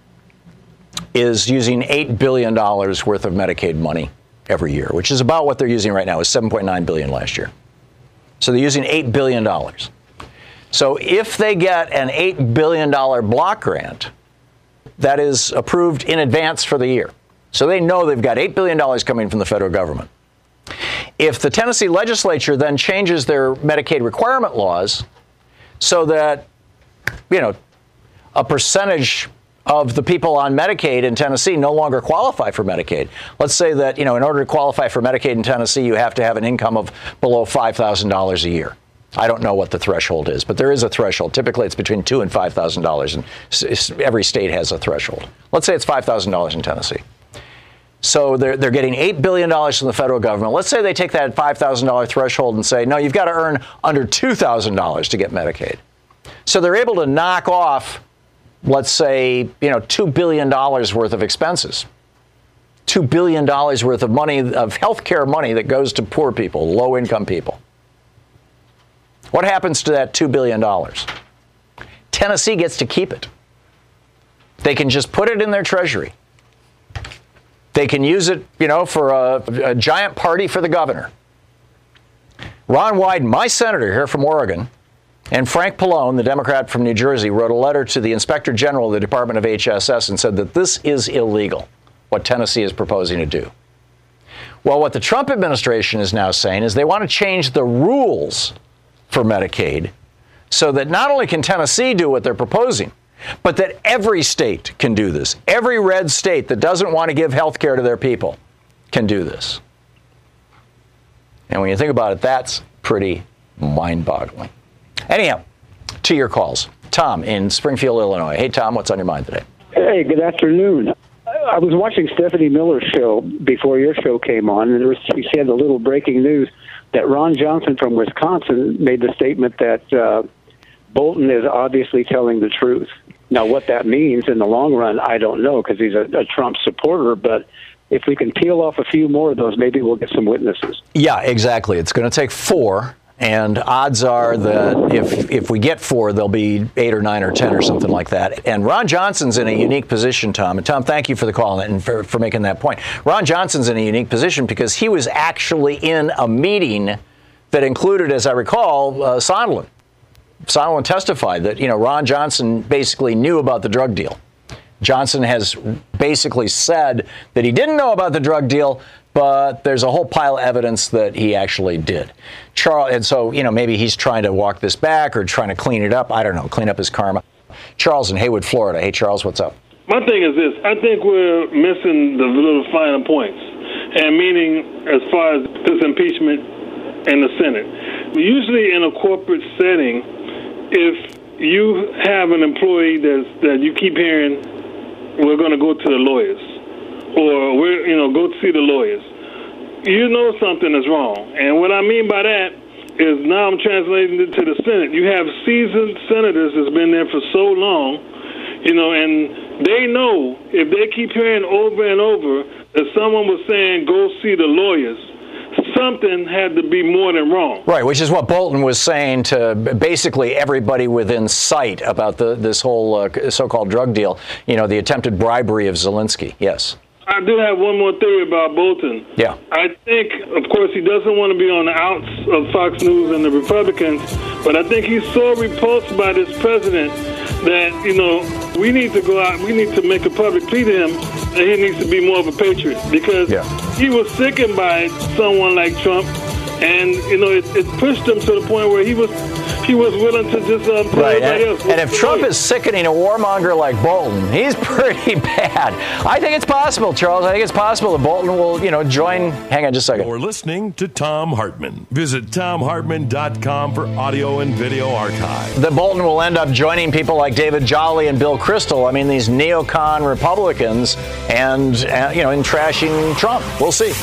[SPEAKER 3] is using eight billion dollars worth of Medicaid money every year, which is about what they're using right now. It was seven point nine billion dollars last year. So they're using eight billion dollars. So if they get an eight billion dollars block grant, that is approved in advance for the year. So they know they've got eight billion dollars coming from the federal government. If the Tennessee legislature then changes their Medicaid requirement laws so that, you know, a percentage of the people on Medicaid in Tennessee no longer qualify for Medicaid. Let's say that, you know, in order to qualify for Medicaid in Tennessee, you have to have an income of below five thousand dollars a year. I don't know what the threshold is, but there is a threshold. Typically, it's between two thousand dollars and five thousand dollars, and every state has a threshold. Let's say it's five thousand dollars in Tennessee. So they're, they're getting eight billion dollars from the federal government. Let's say they take that five thousand dollars threshold and say, no, you've got to earn under two thousand dollars to get Medicaid. So they're able to knock off, let's say, you know, two billion dollars worth of expenses. two billion dollars worth of money, of health care money that goes to poor people, low-income people. What happens to that two billion dollars? Tennessee gets to keep it. They can just put it in their treasury. They can use it, you know, for a, a giant party for the governor. Ron Wyden, my senator here from Oregon, and Frank Pallone, the Democrat from New Jersey, wrote a letter to the Inspector General of the Department of H S S and said that this is illegal, what Tennessee is proposing to do. Well, what the Trump administration is now saying is they want to change the rules for Medicaid so that not only can Tennessee do what they're proposing, but that every state can do this. Every red state that doesn't want to give health care to their people can do this. And when you think about it, that's pretty mind-boggling. Anyhow, to your calls. Tom in Springfield, Illinois. Hey, Tom, what's on your mind today?
[SPEAKER 7] Hey, good afternoon. I was watching Stephanie Miller's show before your show came on, and there was, she said a little breaking news that Ron Johnson from Wisconsin made the statement that uh, Bolton is obviously telling the truth. Now, what that means in the long run, I don't know, because he's a, a Trump supporter, but if we can peel off a few more of those, maybe we'll get some witnesses.
[SPEAKER 3] Yeah, exactly. It's going to take four, and odds are that if if we get four, there'll be eight or nine or ten or something like that. And Ron Johnson's in a unique position, Tom. And Tom, thank you for the call and for, for making that point. Ron Johnson's in a unique position because he was actually in a meeting that included, as I recall, uh, Sondland. Sondland testified that, you know, Ron Johnson basically knew about the drug deal. Johnson has basically said that he didn't know about the drug deal, but there's a whole pile of evidence that he actually did. Charles, and so, you know, maybe he's trying to walk this back or trying to clean it up. I don't know, clean up his karma. Charles in Haywood, Florida. Hey, Charles, what's up?
[SPEAKER 8] My thing is this. I think we're missing the little finer points, and meaning as far as this impeachment in the Senate. Usually in a corporate setting, if you have an employee that's, that you keep hearing, we're going to go to the lawyers, or we're, you know, go see the lawyers, you know something is wrong. And what I mean by that is, now I'm translating it to the Senate. You have seasoned senators that's been there for so long, you know, and they know if they keep hearing over and over that someone was saying, go see the lawyers, something had to be more than wrong.
[SPEAKER 3] Right, which is what Bolton was saying to basically everybody within sight about the this whole uh, so-called drug deal, you know, the attempted bribery of Zelensky. Yes.
[SPEAKER 8] I do have one more theory about Bolton.
[SPEAKER 3] Yeah.
[SPEAKER 8] I think, of course, he doesn't want to be on the outs of Fox News and the Republicans, but I think he's so repulsed by this president that, you know, we need to go out, we need to make a public plea to him that he needs to be more of a patriot, because yeah. he was sickened by someone like Trump, and, you know, it, it pushed him to the point where he was he was willing to just um, tell
[SPEAKER 3] right.
[SPEAKER 8] everybody
[SPEAKER 3] and,
[SPEAKER 8] else.
[SPEAKER 3] And if Trump is sickening a warmonger like Bolton, he's pretty bad. I think it's possible, Charles. I think it's possible that Bolton will, you know, join. Hang on just a second.
[SPEAKER 5] You're listening to Thom Hartmann. Visit Thom Hartmann dot com for audio and video archive.
[SPEAKER 3] That Bolton will end up joining people like David Jolly and Bill Kristol. I mean, these neocon Republicans, and, uh, you know, in trashing Trump. We'll see.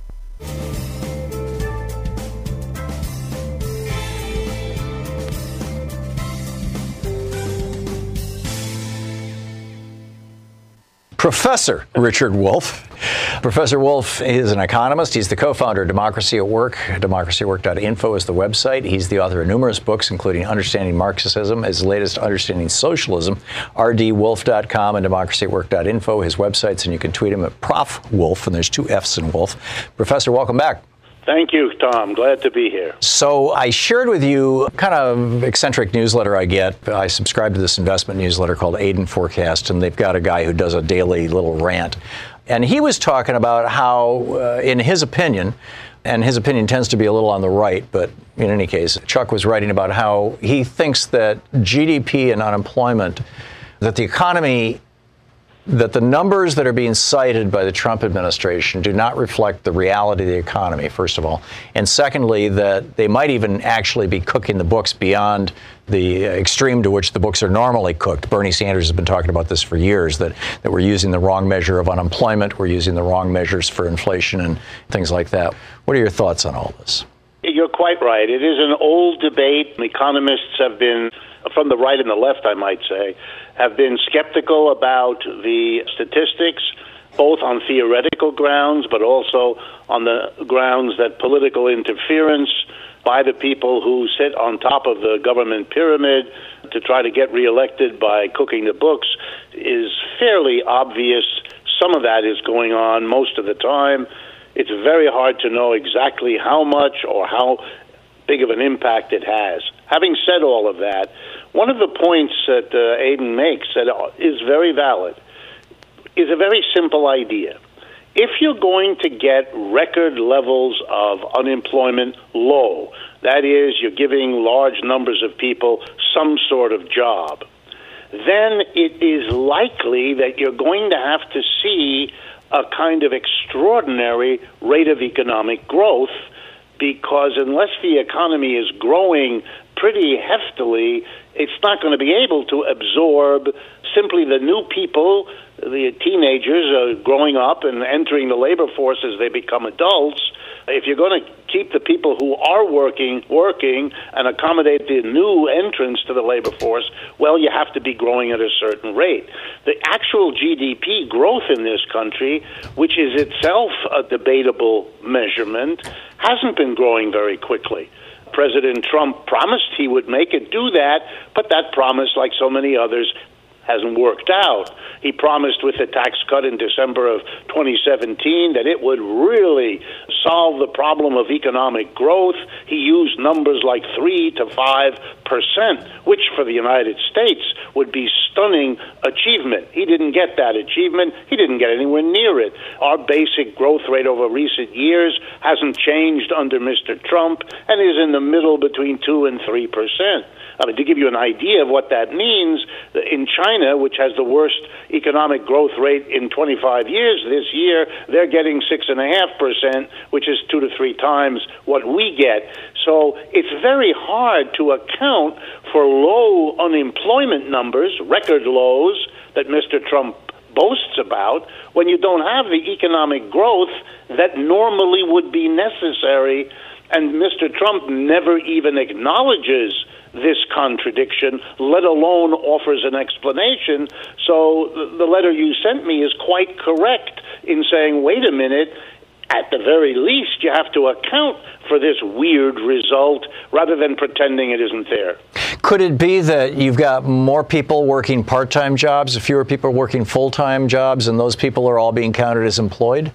[SPEAKER 3] Professor Richard Wolff. Professor Wolff is an economist. He's the co-founder of Democracy at Work. democracy at work dot info is the website. He's the author of numerous books, including Understanding Marxism, his latest Understanding Socialism, r d wolf dot com and democracy at work dot info, his websites, and you can tweet him at Prof Wolff, and there's two F's in Wolf. Professor, welcome back.
[SPEAKER 6] Thank you, Tom. Glad to be here.
[SPEAKER 3] So I shared with you kind of eccentric newsletter I get. I subscribe to this investment newsletter called Aiden Forecast, and they've got a guy who does a daily little rant. And he was talking about how, uh, in his opinion, and his opinion tends to be a little on the right, but in any case, Chuck was writing about how he thinks that G D P and unemployment, that the economy, that the numbers that are being cited by the Trump administration do not reflect the reality of the economy, first of all. And secondly, that they might even actually be cooking the books beyond the extreme to which the books are normally cooked. Bernie Sanders has been talking about this for years, that, that we're using the wrong measure of unemployment, we're using the wrong measures for inflation and things like that. What are your thoughts on all this?
[SPEAKER 6] You're quite right. It is an old debate. Economists have been, from the right and the left, I might say, have been skeptical about the statistics, both on theoretical grounds, but also on the grounds that political interference by the people who sit on top of the government pyramid to try to get reelected by cooking the books is fairly obvious. Some of that is going on most of the time. It's very hard to know exactly how much or how big of an impact it has. Having said all of that, one of the points that uh, Aiden makes that is very valid is a very simple idea. If you're going to get record levels of unemployment low, that is, you're giving large numbers of people some sort of job, then it is likely that you're going to have to see a kind of extraordinary rate of economic growth, because unless the economy is growing pretty heftily, it's not going to be able to absorb simply the new people, the teenagers are growing up and entering the labor force as they become adults. If you're going to keep the people who are working, working and accommodate the new entrants to the labor force, well, you have to be growing at a certain rate. The actual G D P growth in this country, which is itself a debatable measurement, hasn't been growing very quickly. President Trump promised he would make it do that, but that promise, like so many others, hasn't worked out. He promised with the tax cut in December of twenty seventeen that it would really solve the problem of economic growth. He used numbers like three to five percent, which for the United States would be stunning achievement. He didn't get that achievement. He didn't get anywhere near it. Our basic growth rate over recent years hasn't changed under Mister Trump and is in the middle between two and three percent. I mean, to give you an idea of what that means, in China, which has the worst economic growth rate in twenty-five years this year, they're getting six point five percent, which is two to three times what we get. So it's very hard to account for low unemployment numbers, record lows, that Mister Trump boasts about, when you don't have the economic growth that normally would be necessary. And Mister Trump never even acknowledges this contradiction, let alone offers an explanation. So the letter you sent me is quite correct in saying, wait a minute, at the very least, you have to account for this weird result rather than pretending it isn't there.
[SPEAKER 3] Could it be that you've got more people working part-time jobs, fewer people working full-time jobs, and those people are all being counted as employed?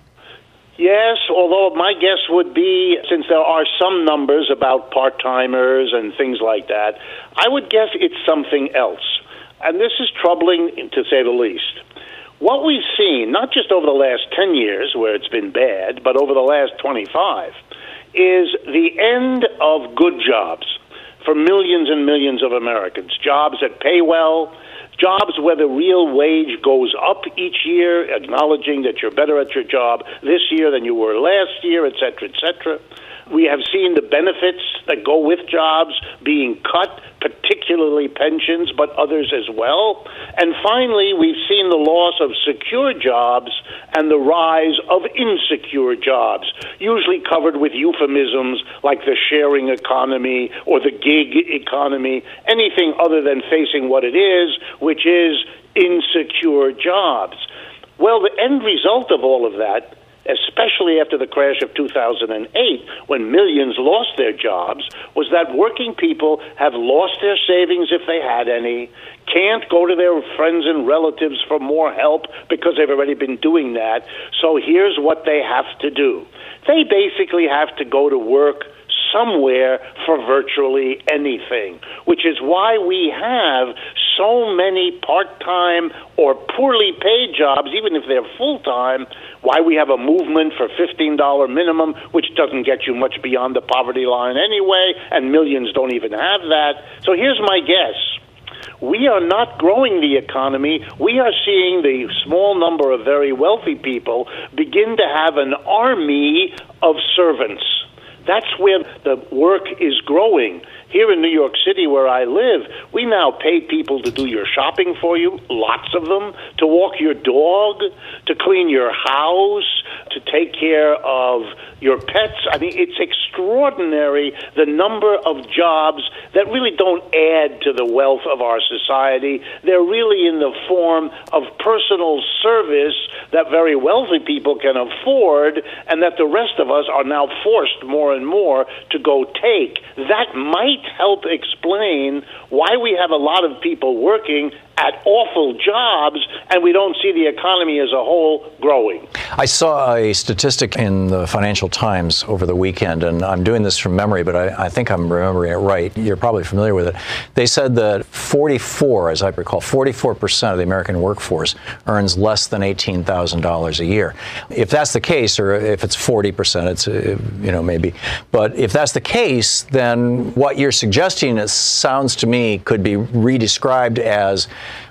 [SPEAKER 6] Yes, although my guess would be, since there are some numbers about part-timers and things like that, I would guess it's something else. And this is troubling, to say the least. What we've seen, not just over the last ten years, where it's been bad, but over the last twenty-five, is the end of good jobs for millions and millions of Americans. Jobs that pay well, jobs where the real wage goes up each year, acknowledging that you're better at your job this year than you were last year, et cetera, et cetera. We have seen the benefits that go with jobs being cut, particularly pensions, but others as well. And finally, we've seen the loss of secure jobs and the rise of insecure jobs, usually covered with euphemisms like the sharing economy or the gig economy, anything other than facing what it is, which is insecure jobs. Well, the end result of all of that, especially after the crash of two thousand eight, when millions lost their jobs, was that working people have lost their savings if they had any, can't go to their friends and relatives for more help because they've already been doing that. So here's what they have to do. They basically have to go to work somewhere for virtually anything, which is why we have so many part-time or poorly paid jobs, even if they're full-time, why we have a movement for fifteen dollars minimum, which doesn't get you much beyond the poverty line anyway, and millions don't even have that. So here's my guess. We are not growing the economy. We are seeing the small number of very wealthy people begin to have an army of servants. That's where the work is growing. Here in New York City, where I live, we now pay people to do your shopping for you, lots of them, to walk your dog, to clean your house, to take care of your pets. I mean, it's extraordinary the number of jobs that really don't add to the wealth of our society. They're really in the form of personal service that very wealthy people can afford and that the rest of us are now forced more and more to go take. That might help explain why we have a lot of people working at awful jobs and we don't see the economy as a whole growing.
[SPEAKER 3] I saw a statistic in the Financial Times over the weekend, and I'm doing this from memory, but I, I think I'm remembering it right. You're probably familiar with it. They said that forty-four, as I recall, forty-four percent of the American workforce earns less than eighteen thousand dollars a year. If that's the case, or if it's forty percent, it's, uh, you know, maybe. But if that's the case, then what you're suggesting, it sounds to me, could be redescribed as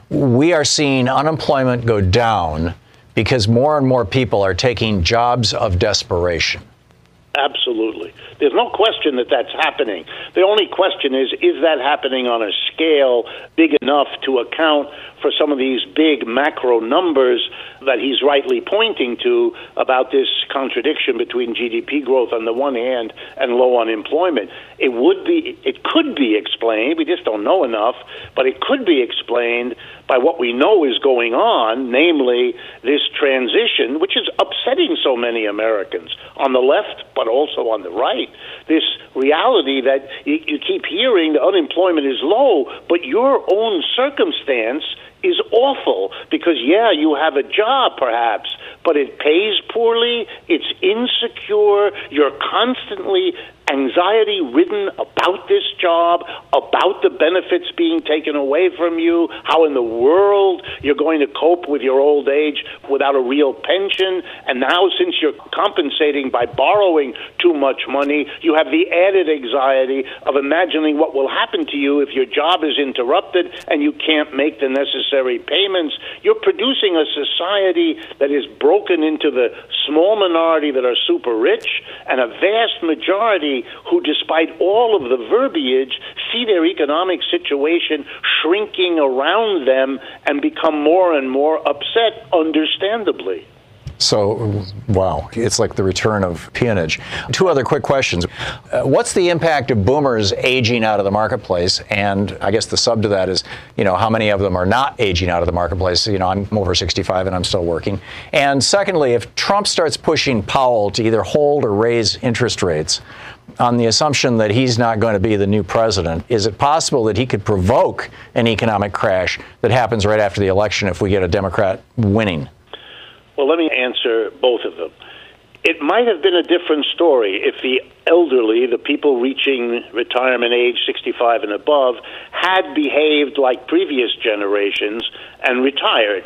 [SPEAKER 3] we are seeing unemployment go down because more and more people are taking jobs of desperation.
[SPEAKER 6] Absolutely. There's no question that that's happening. The only question is, is that happening on a scale big enough to account for some of these big macro numbers that he's rightly pointing to about this contradiction between G D P growth on the one hand and low unemployment? It would be, it could be explained, we just don't know enough, but it could be explained by what we know is going on, namely this transition, which is upsetting so many Americans on the left, but also on the right. This reality that you, you keep hearing the unemployment is low, but your own circumstance is awful because, yeah, you have a job perhaps, but it pays poorly, it's insecure, you're constantly anxiety-ridden about this job, about the benefits being taken away from you, how in the world you're going to cope with your old age without a real pension, and now since you're compensating by borrowing too much money, you have the added anxiety of imagining what will happen to you if your job is interrupted and you can't make the necessary payments. You're producing a society that is broken into the small minority that are super rich and a vast majority who, despite all of the verbiage, see their economic situation shrinking around them and become more and more upset, understandably.
[SPEAKER 3] So, wow, it's like the return of peonage. Two other quick questions. Uh, what's the impact of boomers aging out of the marketplace? And I guess the sub to that is, you know, how many of them are not aging out of the marketplace? You know, I'm over sixty-five and I'm still working. And secondly, if Trump starts pushing Powell to either hold or raise interest rates, on the assumption that he's not going to be the new president, is it possible that he could provoke an economic crash that happens right after the election if we get a Democrat winning?
[SPEAKER 6] Well, let me answer both of them. It might have been a different story if the elderly, the people reaching retirement age sixty-five and above, had behaved like previous generations and retired,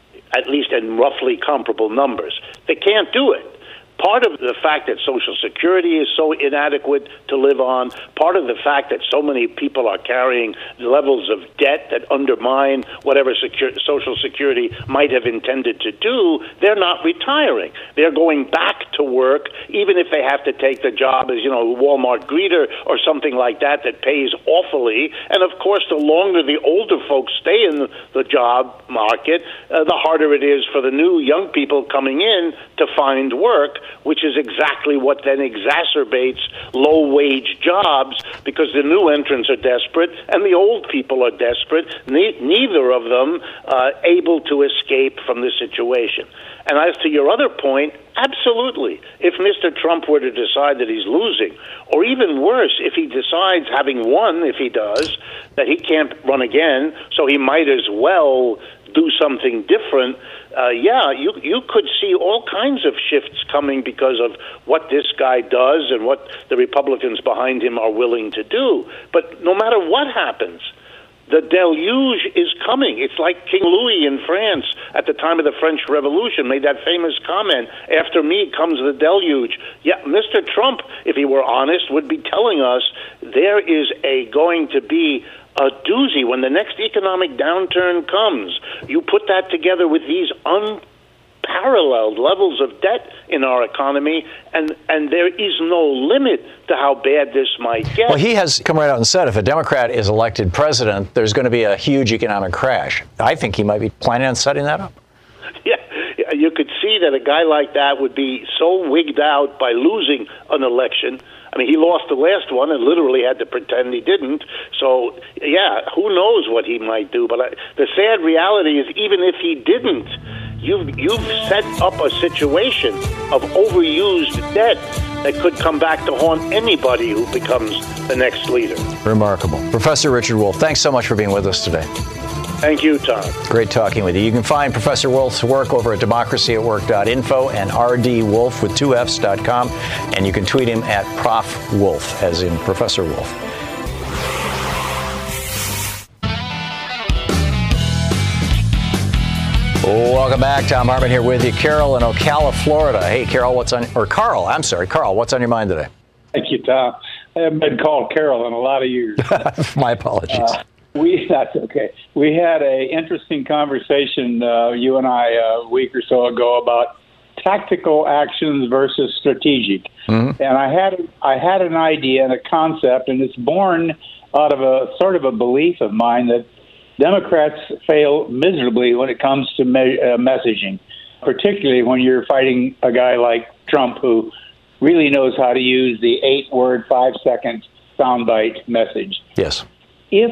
[SPEAKER 6] at least in roughly comparable numbers. They can't do it. Part of the fact that Social Security is so inadequate to live on, part of the fact that so many people are carrying levels of debt that undermine whatever secure, Social Security might have intended to do, they're not retiring. They're going back to work, even if they have to take the job as, you know, Walmart greeter or something like that that pays awfully. And, of course, the longer the older folks stay in the job market, uh, the harder it is for the new young people coming in to find work, which is exactly what then exacerbates low-wage jobs because the new entrants are desperate and the old people are desperate, ne- neither of them uh, able to escape from the situation. And as to your other point, absolutely. If Mister Trump were to decide that he's losing, or even worse, if he decides, having won, if he does, that he can't run again, so he might as well do something different, uh, yeah, you you could see all kinds of shifts coming because of what this guy does and what the Republicans behind him are willing to do. But no matter what happens, the deluge is coming. It's like King Louis in France at the time of the French Revolution made that famous comment, after me comes the deluge. Yeah, Mister Trump, if he were honest, would be telling us there is a going to be a doozy when the next economic downturn comes. You put that together with these unparalleled levels of debt in our economy, and, and there is no limit to how bad this might get.
[SPEAKER 3] Well, he has come right out and said if a Democrat is elected president, there's going to be a huge economic crash. I think he might be planning on setting that up.
[SPEAKER 6] Yeah, you could see that a guy like that would be so wigged out by losing an election. I mean, he lost the last one and literally had to pretend he didn't. So, yeah, who knows what he might do. But I, the sad reality is, even if he didn't, you've, you've set up a situation of overused debt that could come back to haunt anybody who becomes the next leader.
[SPEAKER 3] Remarkable. Professor Richard Wolff, thanks so much for being with us today.
[SPEAKER 6] Thank you, Tom.
[SPEAKER 3] Great talking with you. You can find Professor Wolff's work over at democracy at work dot info and r d wolff with two F's dot com. And you can tweet him at Prof Wolff, as in Professor Wolff. Welcome back. Tom Hartman here with you. Carol in Ocala, Florida. Hey, Carol, what's on, or Carl, I'm sorry, Carl, what's on your mind today?
[SPEAKER 9] Thank you, Tom. I haven't been called Carol in a lot of years.
[SPEAKER 3] My apologies.
[SPEAKER 9] Uh, We that's okay. We had a interesting conversation, uh, you and I, a week or so ago about tactical actions versus strategic. Mm-hmm. And I had I had an idea and a concept, and it's born out of a sort of a belief of mine that Democrats fail miserably when it comes to me- uh, messaging, particularly when you're fighting a guy like Trump who really knows how to use the eight-word, five-second soundbite message.
[SPEAKER 3] Yes.
[SPEAKER 9] If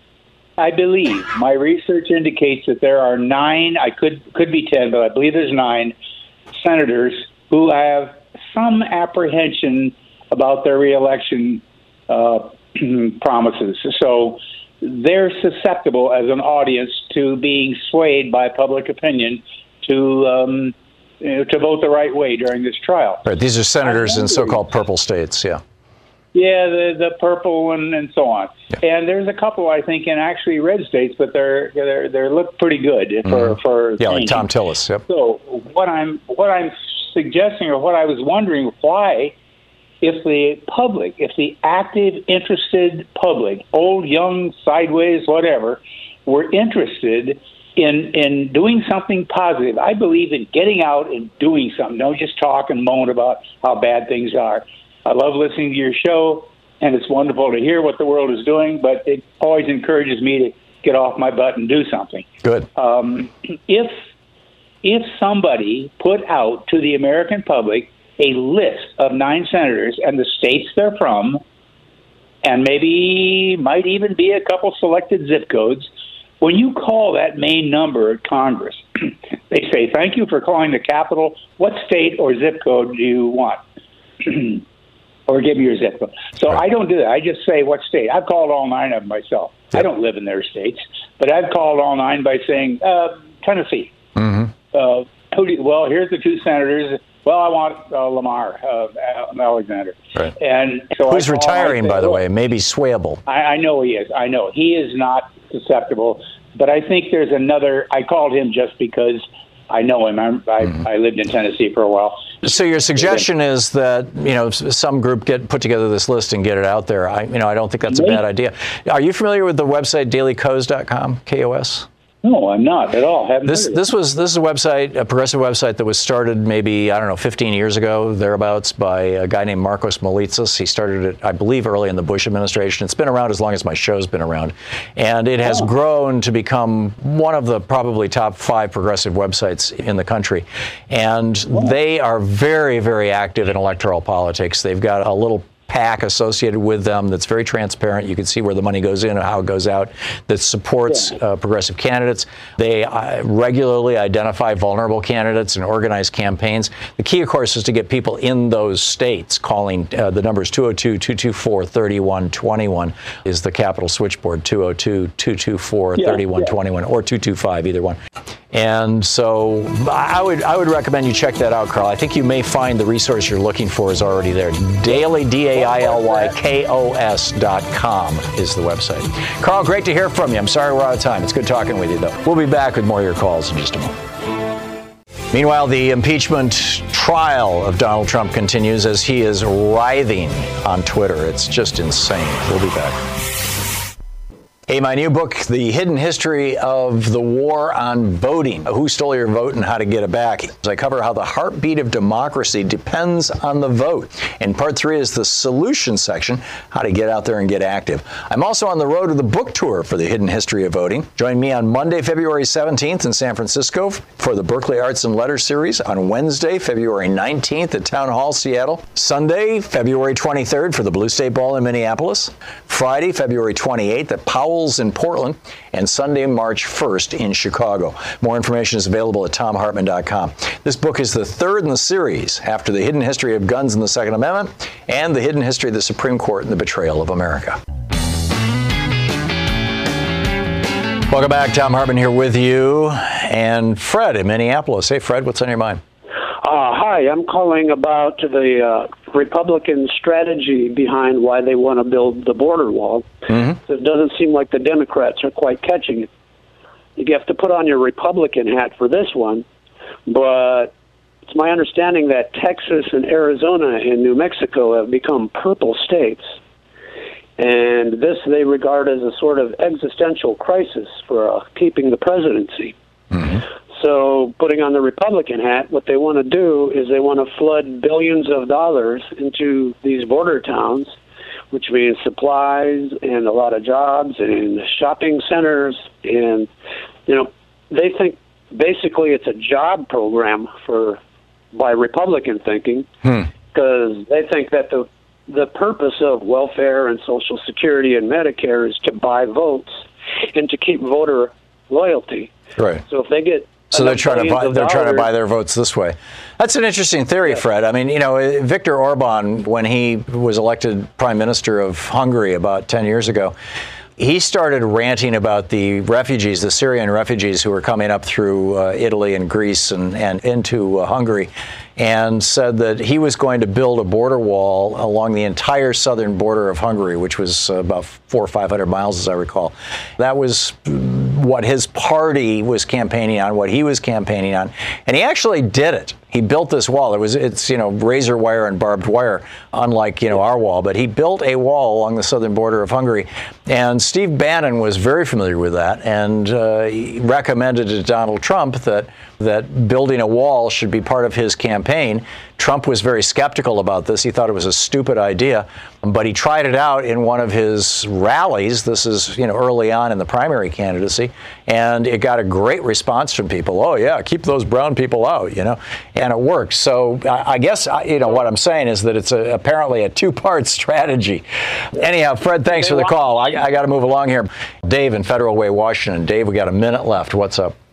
[SPEAKER 9] I believe my research indicates that there are nine, I could could be ten, but I believe there's nine senators who have some apprehension about their reelection uh, promises. So they're susceptible as an audience to being swayed by public opinion to um, you know, to vote the right way during this trial.
[SPEAKER 3] Right. These are senators in so-called purple states. Yeah. Yeah,
[SPEAKER 9] the the purple and, and so on. Yeah. And there's a couple, I think, in actually red states, but they're they're they look pretty good for mm. for
[SPEAKER 3] yeah, changing. Like Tom Tillis. Yep.
[SPEAKER 9] So what I'm what I'm suggesting, or what I was wondering, why, if the public, if the active, interested public, old, young, sideways, whatever, were interested in in doing something positive, I believe in getting out and doing something. Don't just talk and moan about how bad things are. I love listening to your show, and it's wonderful to hear what the world is doing, but it always encourages me to get off my butt and do something.
[SPEAKER 3] Good.
[SPEAKER 9] Um, if if somebody put out to the American public a list of nine senators and the states they're from, and maybe might even be a couple selected zip codes, when you call that main number at Congress, they say, "Thank you for calling the Capitol. What state or zip code do you want?" or give me your zip code. So right. I don't do that. I just say what state. I've called all nine of them myself. Yep. I don't live in their states, but I've called all nine by saying uh, Tennessee. Mm-hmm. Uh, who do, well, here's the two senators. Well, I want uh, Lamar uh, Alexander.
[SPEAKER 3] Right.
[SPEAKER 9] And so
[SPEAKER 3] who's
[SPEAKER 9] I
[SPEAKER 3] retiring,
[SPEAKER 9] say,
[SPEAKER 3] by the
[SPEAKER 9] look,
[SPEAKER 3] way? Maybe Swayable.
[SPEAKER 9] I, I know he is. I know he is not susceptible. But I think there's another. I called him just because I know him. I'm, I, mm-hmm. I lived in Tennessee for a while.
[SPEAKER 3] So your suggestion is that, you know, some group get put together this list and get it out there. I, you know, I don't think that's a bad idea. Are you familiar with the website daily kos dot com? K O S?
[SPEAKER 9] No, I'm not at all. Haven't
[SPEAKER 3] this this was this is a website, a progressive website that was started maybe, I don't know, fifteen years ago, thereabouts, by a guy named Marcos Melitsas. He started it, I believe, early in the Bush administration. It's been around as long as my show's been around. And it has oh. grown to become one of the probably top five progressive websites in the country. And oh. they are very, very active in electoral politics. They've got a little PAC associated with them that's very transparent. You can see where the money goes in and how it goes out, that supports yeah. uh, progressive candidates. They uh, regularly identify vulnerable candidates and organize campaigns. The key, of course, is to get people in those states calling. Uh, the number is two oh two, two two four, three one two one is the Capitol switchboard, two oh two, two two four, three one two one, yeah, yeah. or two two five, either one. And so I would I would recommend you check that out, Carl. I think you may find the resource you're looking for is already there. Daily, D A I L Y K O S dot com is the website. Carl, great to hear from you. I'm sorry we're out of time. It's good talking with you, though. We'll be back with more of your calls in just a moment. Meanwhile, the impeachment trial of Donald Trump continues as he is writhing on Twitter. It's just insane. We'll be back. Hey, my new book, The Hidden History of the War on Voting, Who Stole Your Vote and How to Get It Back. I cover how the heartbeat of democracy depends on the vote. And part three is the solution section, how to get out there and get active. I'm also on the road to the book tour for The Hidden History of Voting. Join me on Monday, February seventeenth in San Francisco for the Berkeley Arts and Letters series, on Wednesday, February nineteenth at Town Hall, Seattle, Sunday, February twenty-third for the Blue State Ball in Minneapolis, Friday, February twenty-eighth at Powell in Portland, and Sunday, March first in Chicago. More information is available at tom hartman dot com. This book is the third in the series after The Hidden History of Guns and the Second Amendment and The Hidden History of the Supreme Court and the Betrayal of America. Welcome back. Thom Hartmann here with you. And Fred in Minneapolis. Hey, Fred, what's on your mind?
[SPEAKER 10] Uh, hi, I'm calling about the uh, Republican strategy behind why they want to build the border wall. Mm-hmm. It doesn't seem like the Democrats are quite catching it. You have to put on your Republican hat for this one, but it's my understanding that Texas and Arizona and New Mexico have become purple states, and this they regard as a sort of existential crisis for uh, keeping the presidency. Mm-hmm. So putting on the Republican hat, what they want to do is they want to flood billions of dollars into these border towns, which means supplies and a lot of jobs and shopping centers. And, you know, they think basically it's a job program for by Republican thinking, because hmm. they think that the the purpose of welfare and Social Security and Medicare is to buy votes and to keep voter loyalty.
[SPEAKER 3] Right.
[SPEAKER 10] So if they get
[SPEAKER 3] So they're trying to buy, they're trying to buy their votes this way. That's an interesting theory, Fred. I mean, you know, Viktor Orban, when he was elected prime minister of Hungary about ten years ago, he started ranting about the refugees, the Syrian refugees who were coming up through uh, Italy and Greece and, and into uh, Hungary, and said that he was going to build a border wall along the entire southern border of Hungary, which was uh, about four or five hundred miles, as I recall. That was what his party was campaigning on, what he was campaigning on, and he actually did it. He built this wall. It was, it's, you know, razor wire and barbed wire, unlike, you know, our wall. But he built a wall along the southern border of Hungary. And Steve Bannon was very familiar with that and uh, he recommended to Donald Trump that that building a wall should be part of his campaign. Trump was very skeptical about this. He thought it was a stupid idea, but he tried it out in one of his rallies. This is, you know, early on in the primary candidacy, and it got a great response from people. Oh, yeah, keep those brown people out, you know, and it worked. So I guess, you know, what I'm saying is that it's a, apparently a two-part strategy. Anyhow, Fred, thanks for the call. I, I got to move along here. Dave in Federal Way, Washington. Dave, we got a minute left. What's up?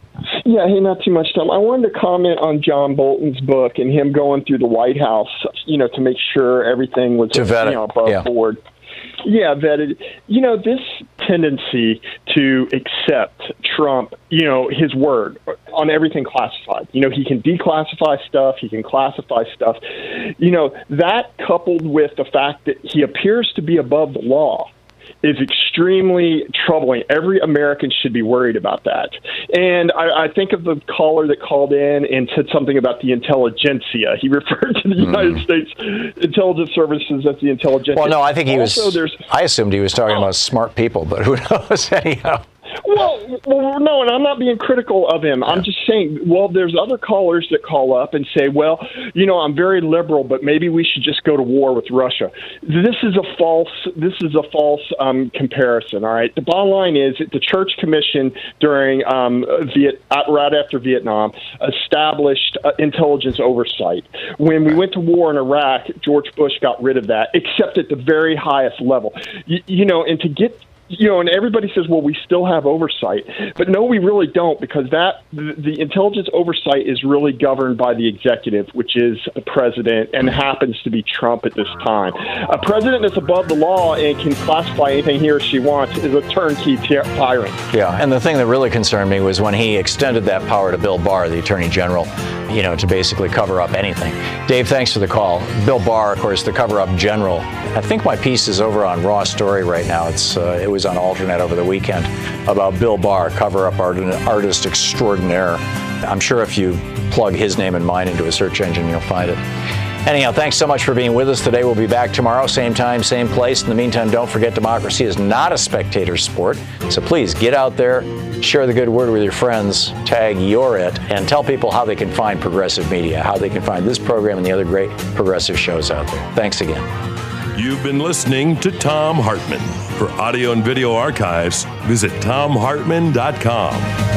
[SPEAKER 11] Yeah, hey, not too much time. I wanted to comment on John Bolton's book and him going through the White House, you know, to make sure everything was,
[SPEAKER 3] to vet it.
[SPEAKER 11] you know, above
[SPEAKER 3] yeah.
[SPEAKER 11] board. Yeah, vetted. You know, this tendency to accept Trump, you know, his word on everything classified. You know, he can declassify stuff, he can classify stuff. You know, that coupled with the fact that he appears to be above the law is extremely troubling. Every American should be worried about that. And I, I think of the caller that called in and said something about the intelligentsia. He referred to the mm. United States Intelligence Services as the intelligentsia.
[SPEAKER 3] Well, no, I think he
[SPEAKER 11] also,
[SPEAKER 3] was,
[SPEAKER 11] there's,
[SPEAKER 3] I assumed he was talking oh. about smart people, but who knows anyhow.
[SPEAKER 11] Well, well, no, and I'm not being critical of him. Yeah. I'm just saying, well, there's other callers that call up and say, well, you know, I'm very liberal, but maybe we should just go to war with Russia. This is a false, this is a false um, comparison, all right? The bottom line is that the Church Commission during, um, Viet, right after Vietnam, established uh, intelligence oversight. When we went to war in Iraq, George Bush got rid of that, except at the very highest level. You, you know, and to get You know, and everybody says, well, we still have oversight. But no, we really don't, because that the, the intelligence oversight is really governed by the executive, which is the president, and happens to be Trump at this time. A president that's above the law and can classify anything he or she wants is a turnkey ty- tyrant.
[SPEAKER 3] Yeah, and the thing that really concerned me was when he extended that power to Bill Barr, the Attorney General, you know, to basically cover up anything. Dave, thanks for the call. Bill Barr, of course, the cover-up general. I think my piece is over on Raw Story right now. It's uh, it was on Alternate over the weekend about Bill Barr, cover-up art- artist extraordinaire. I'm sure if you plug his name and mine into a search engine, you'll find it. Anyhow, thanks so much for being with us today. We'll be back tomorrow, same time, same place. In the meantime, don't forget democracy is not a spectator sport. So please get out there, share the good word with your friends, tag You're It, and tell people how they can find progressive media, how they can find this program and the other great progressive shows out there. Thanks again.
[SPEAKER 5] You've been listening to Thom Hartmann. For audio and video archives, visit thom hartmann dot com.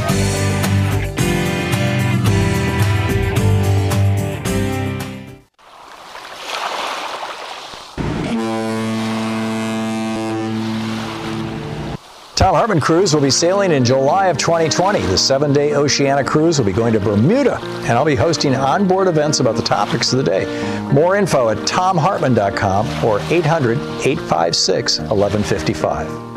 [SPEAKER 3] Thom Hartmann Cruise will be sailing in July of twenty twenty. The seven-day Oceania cruise will be going to Bermuda, and I'll be hosting onboard events about the topics of the day. More info at thom hartmann dot com or eight hundred, eight five six, one one five five.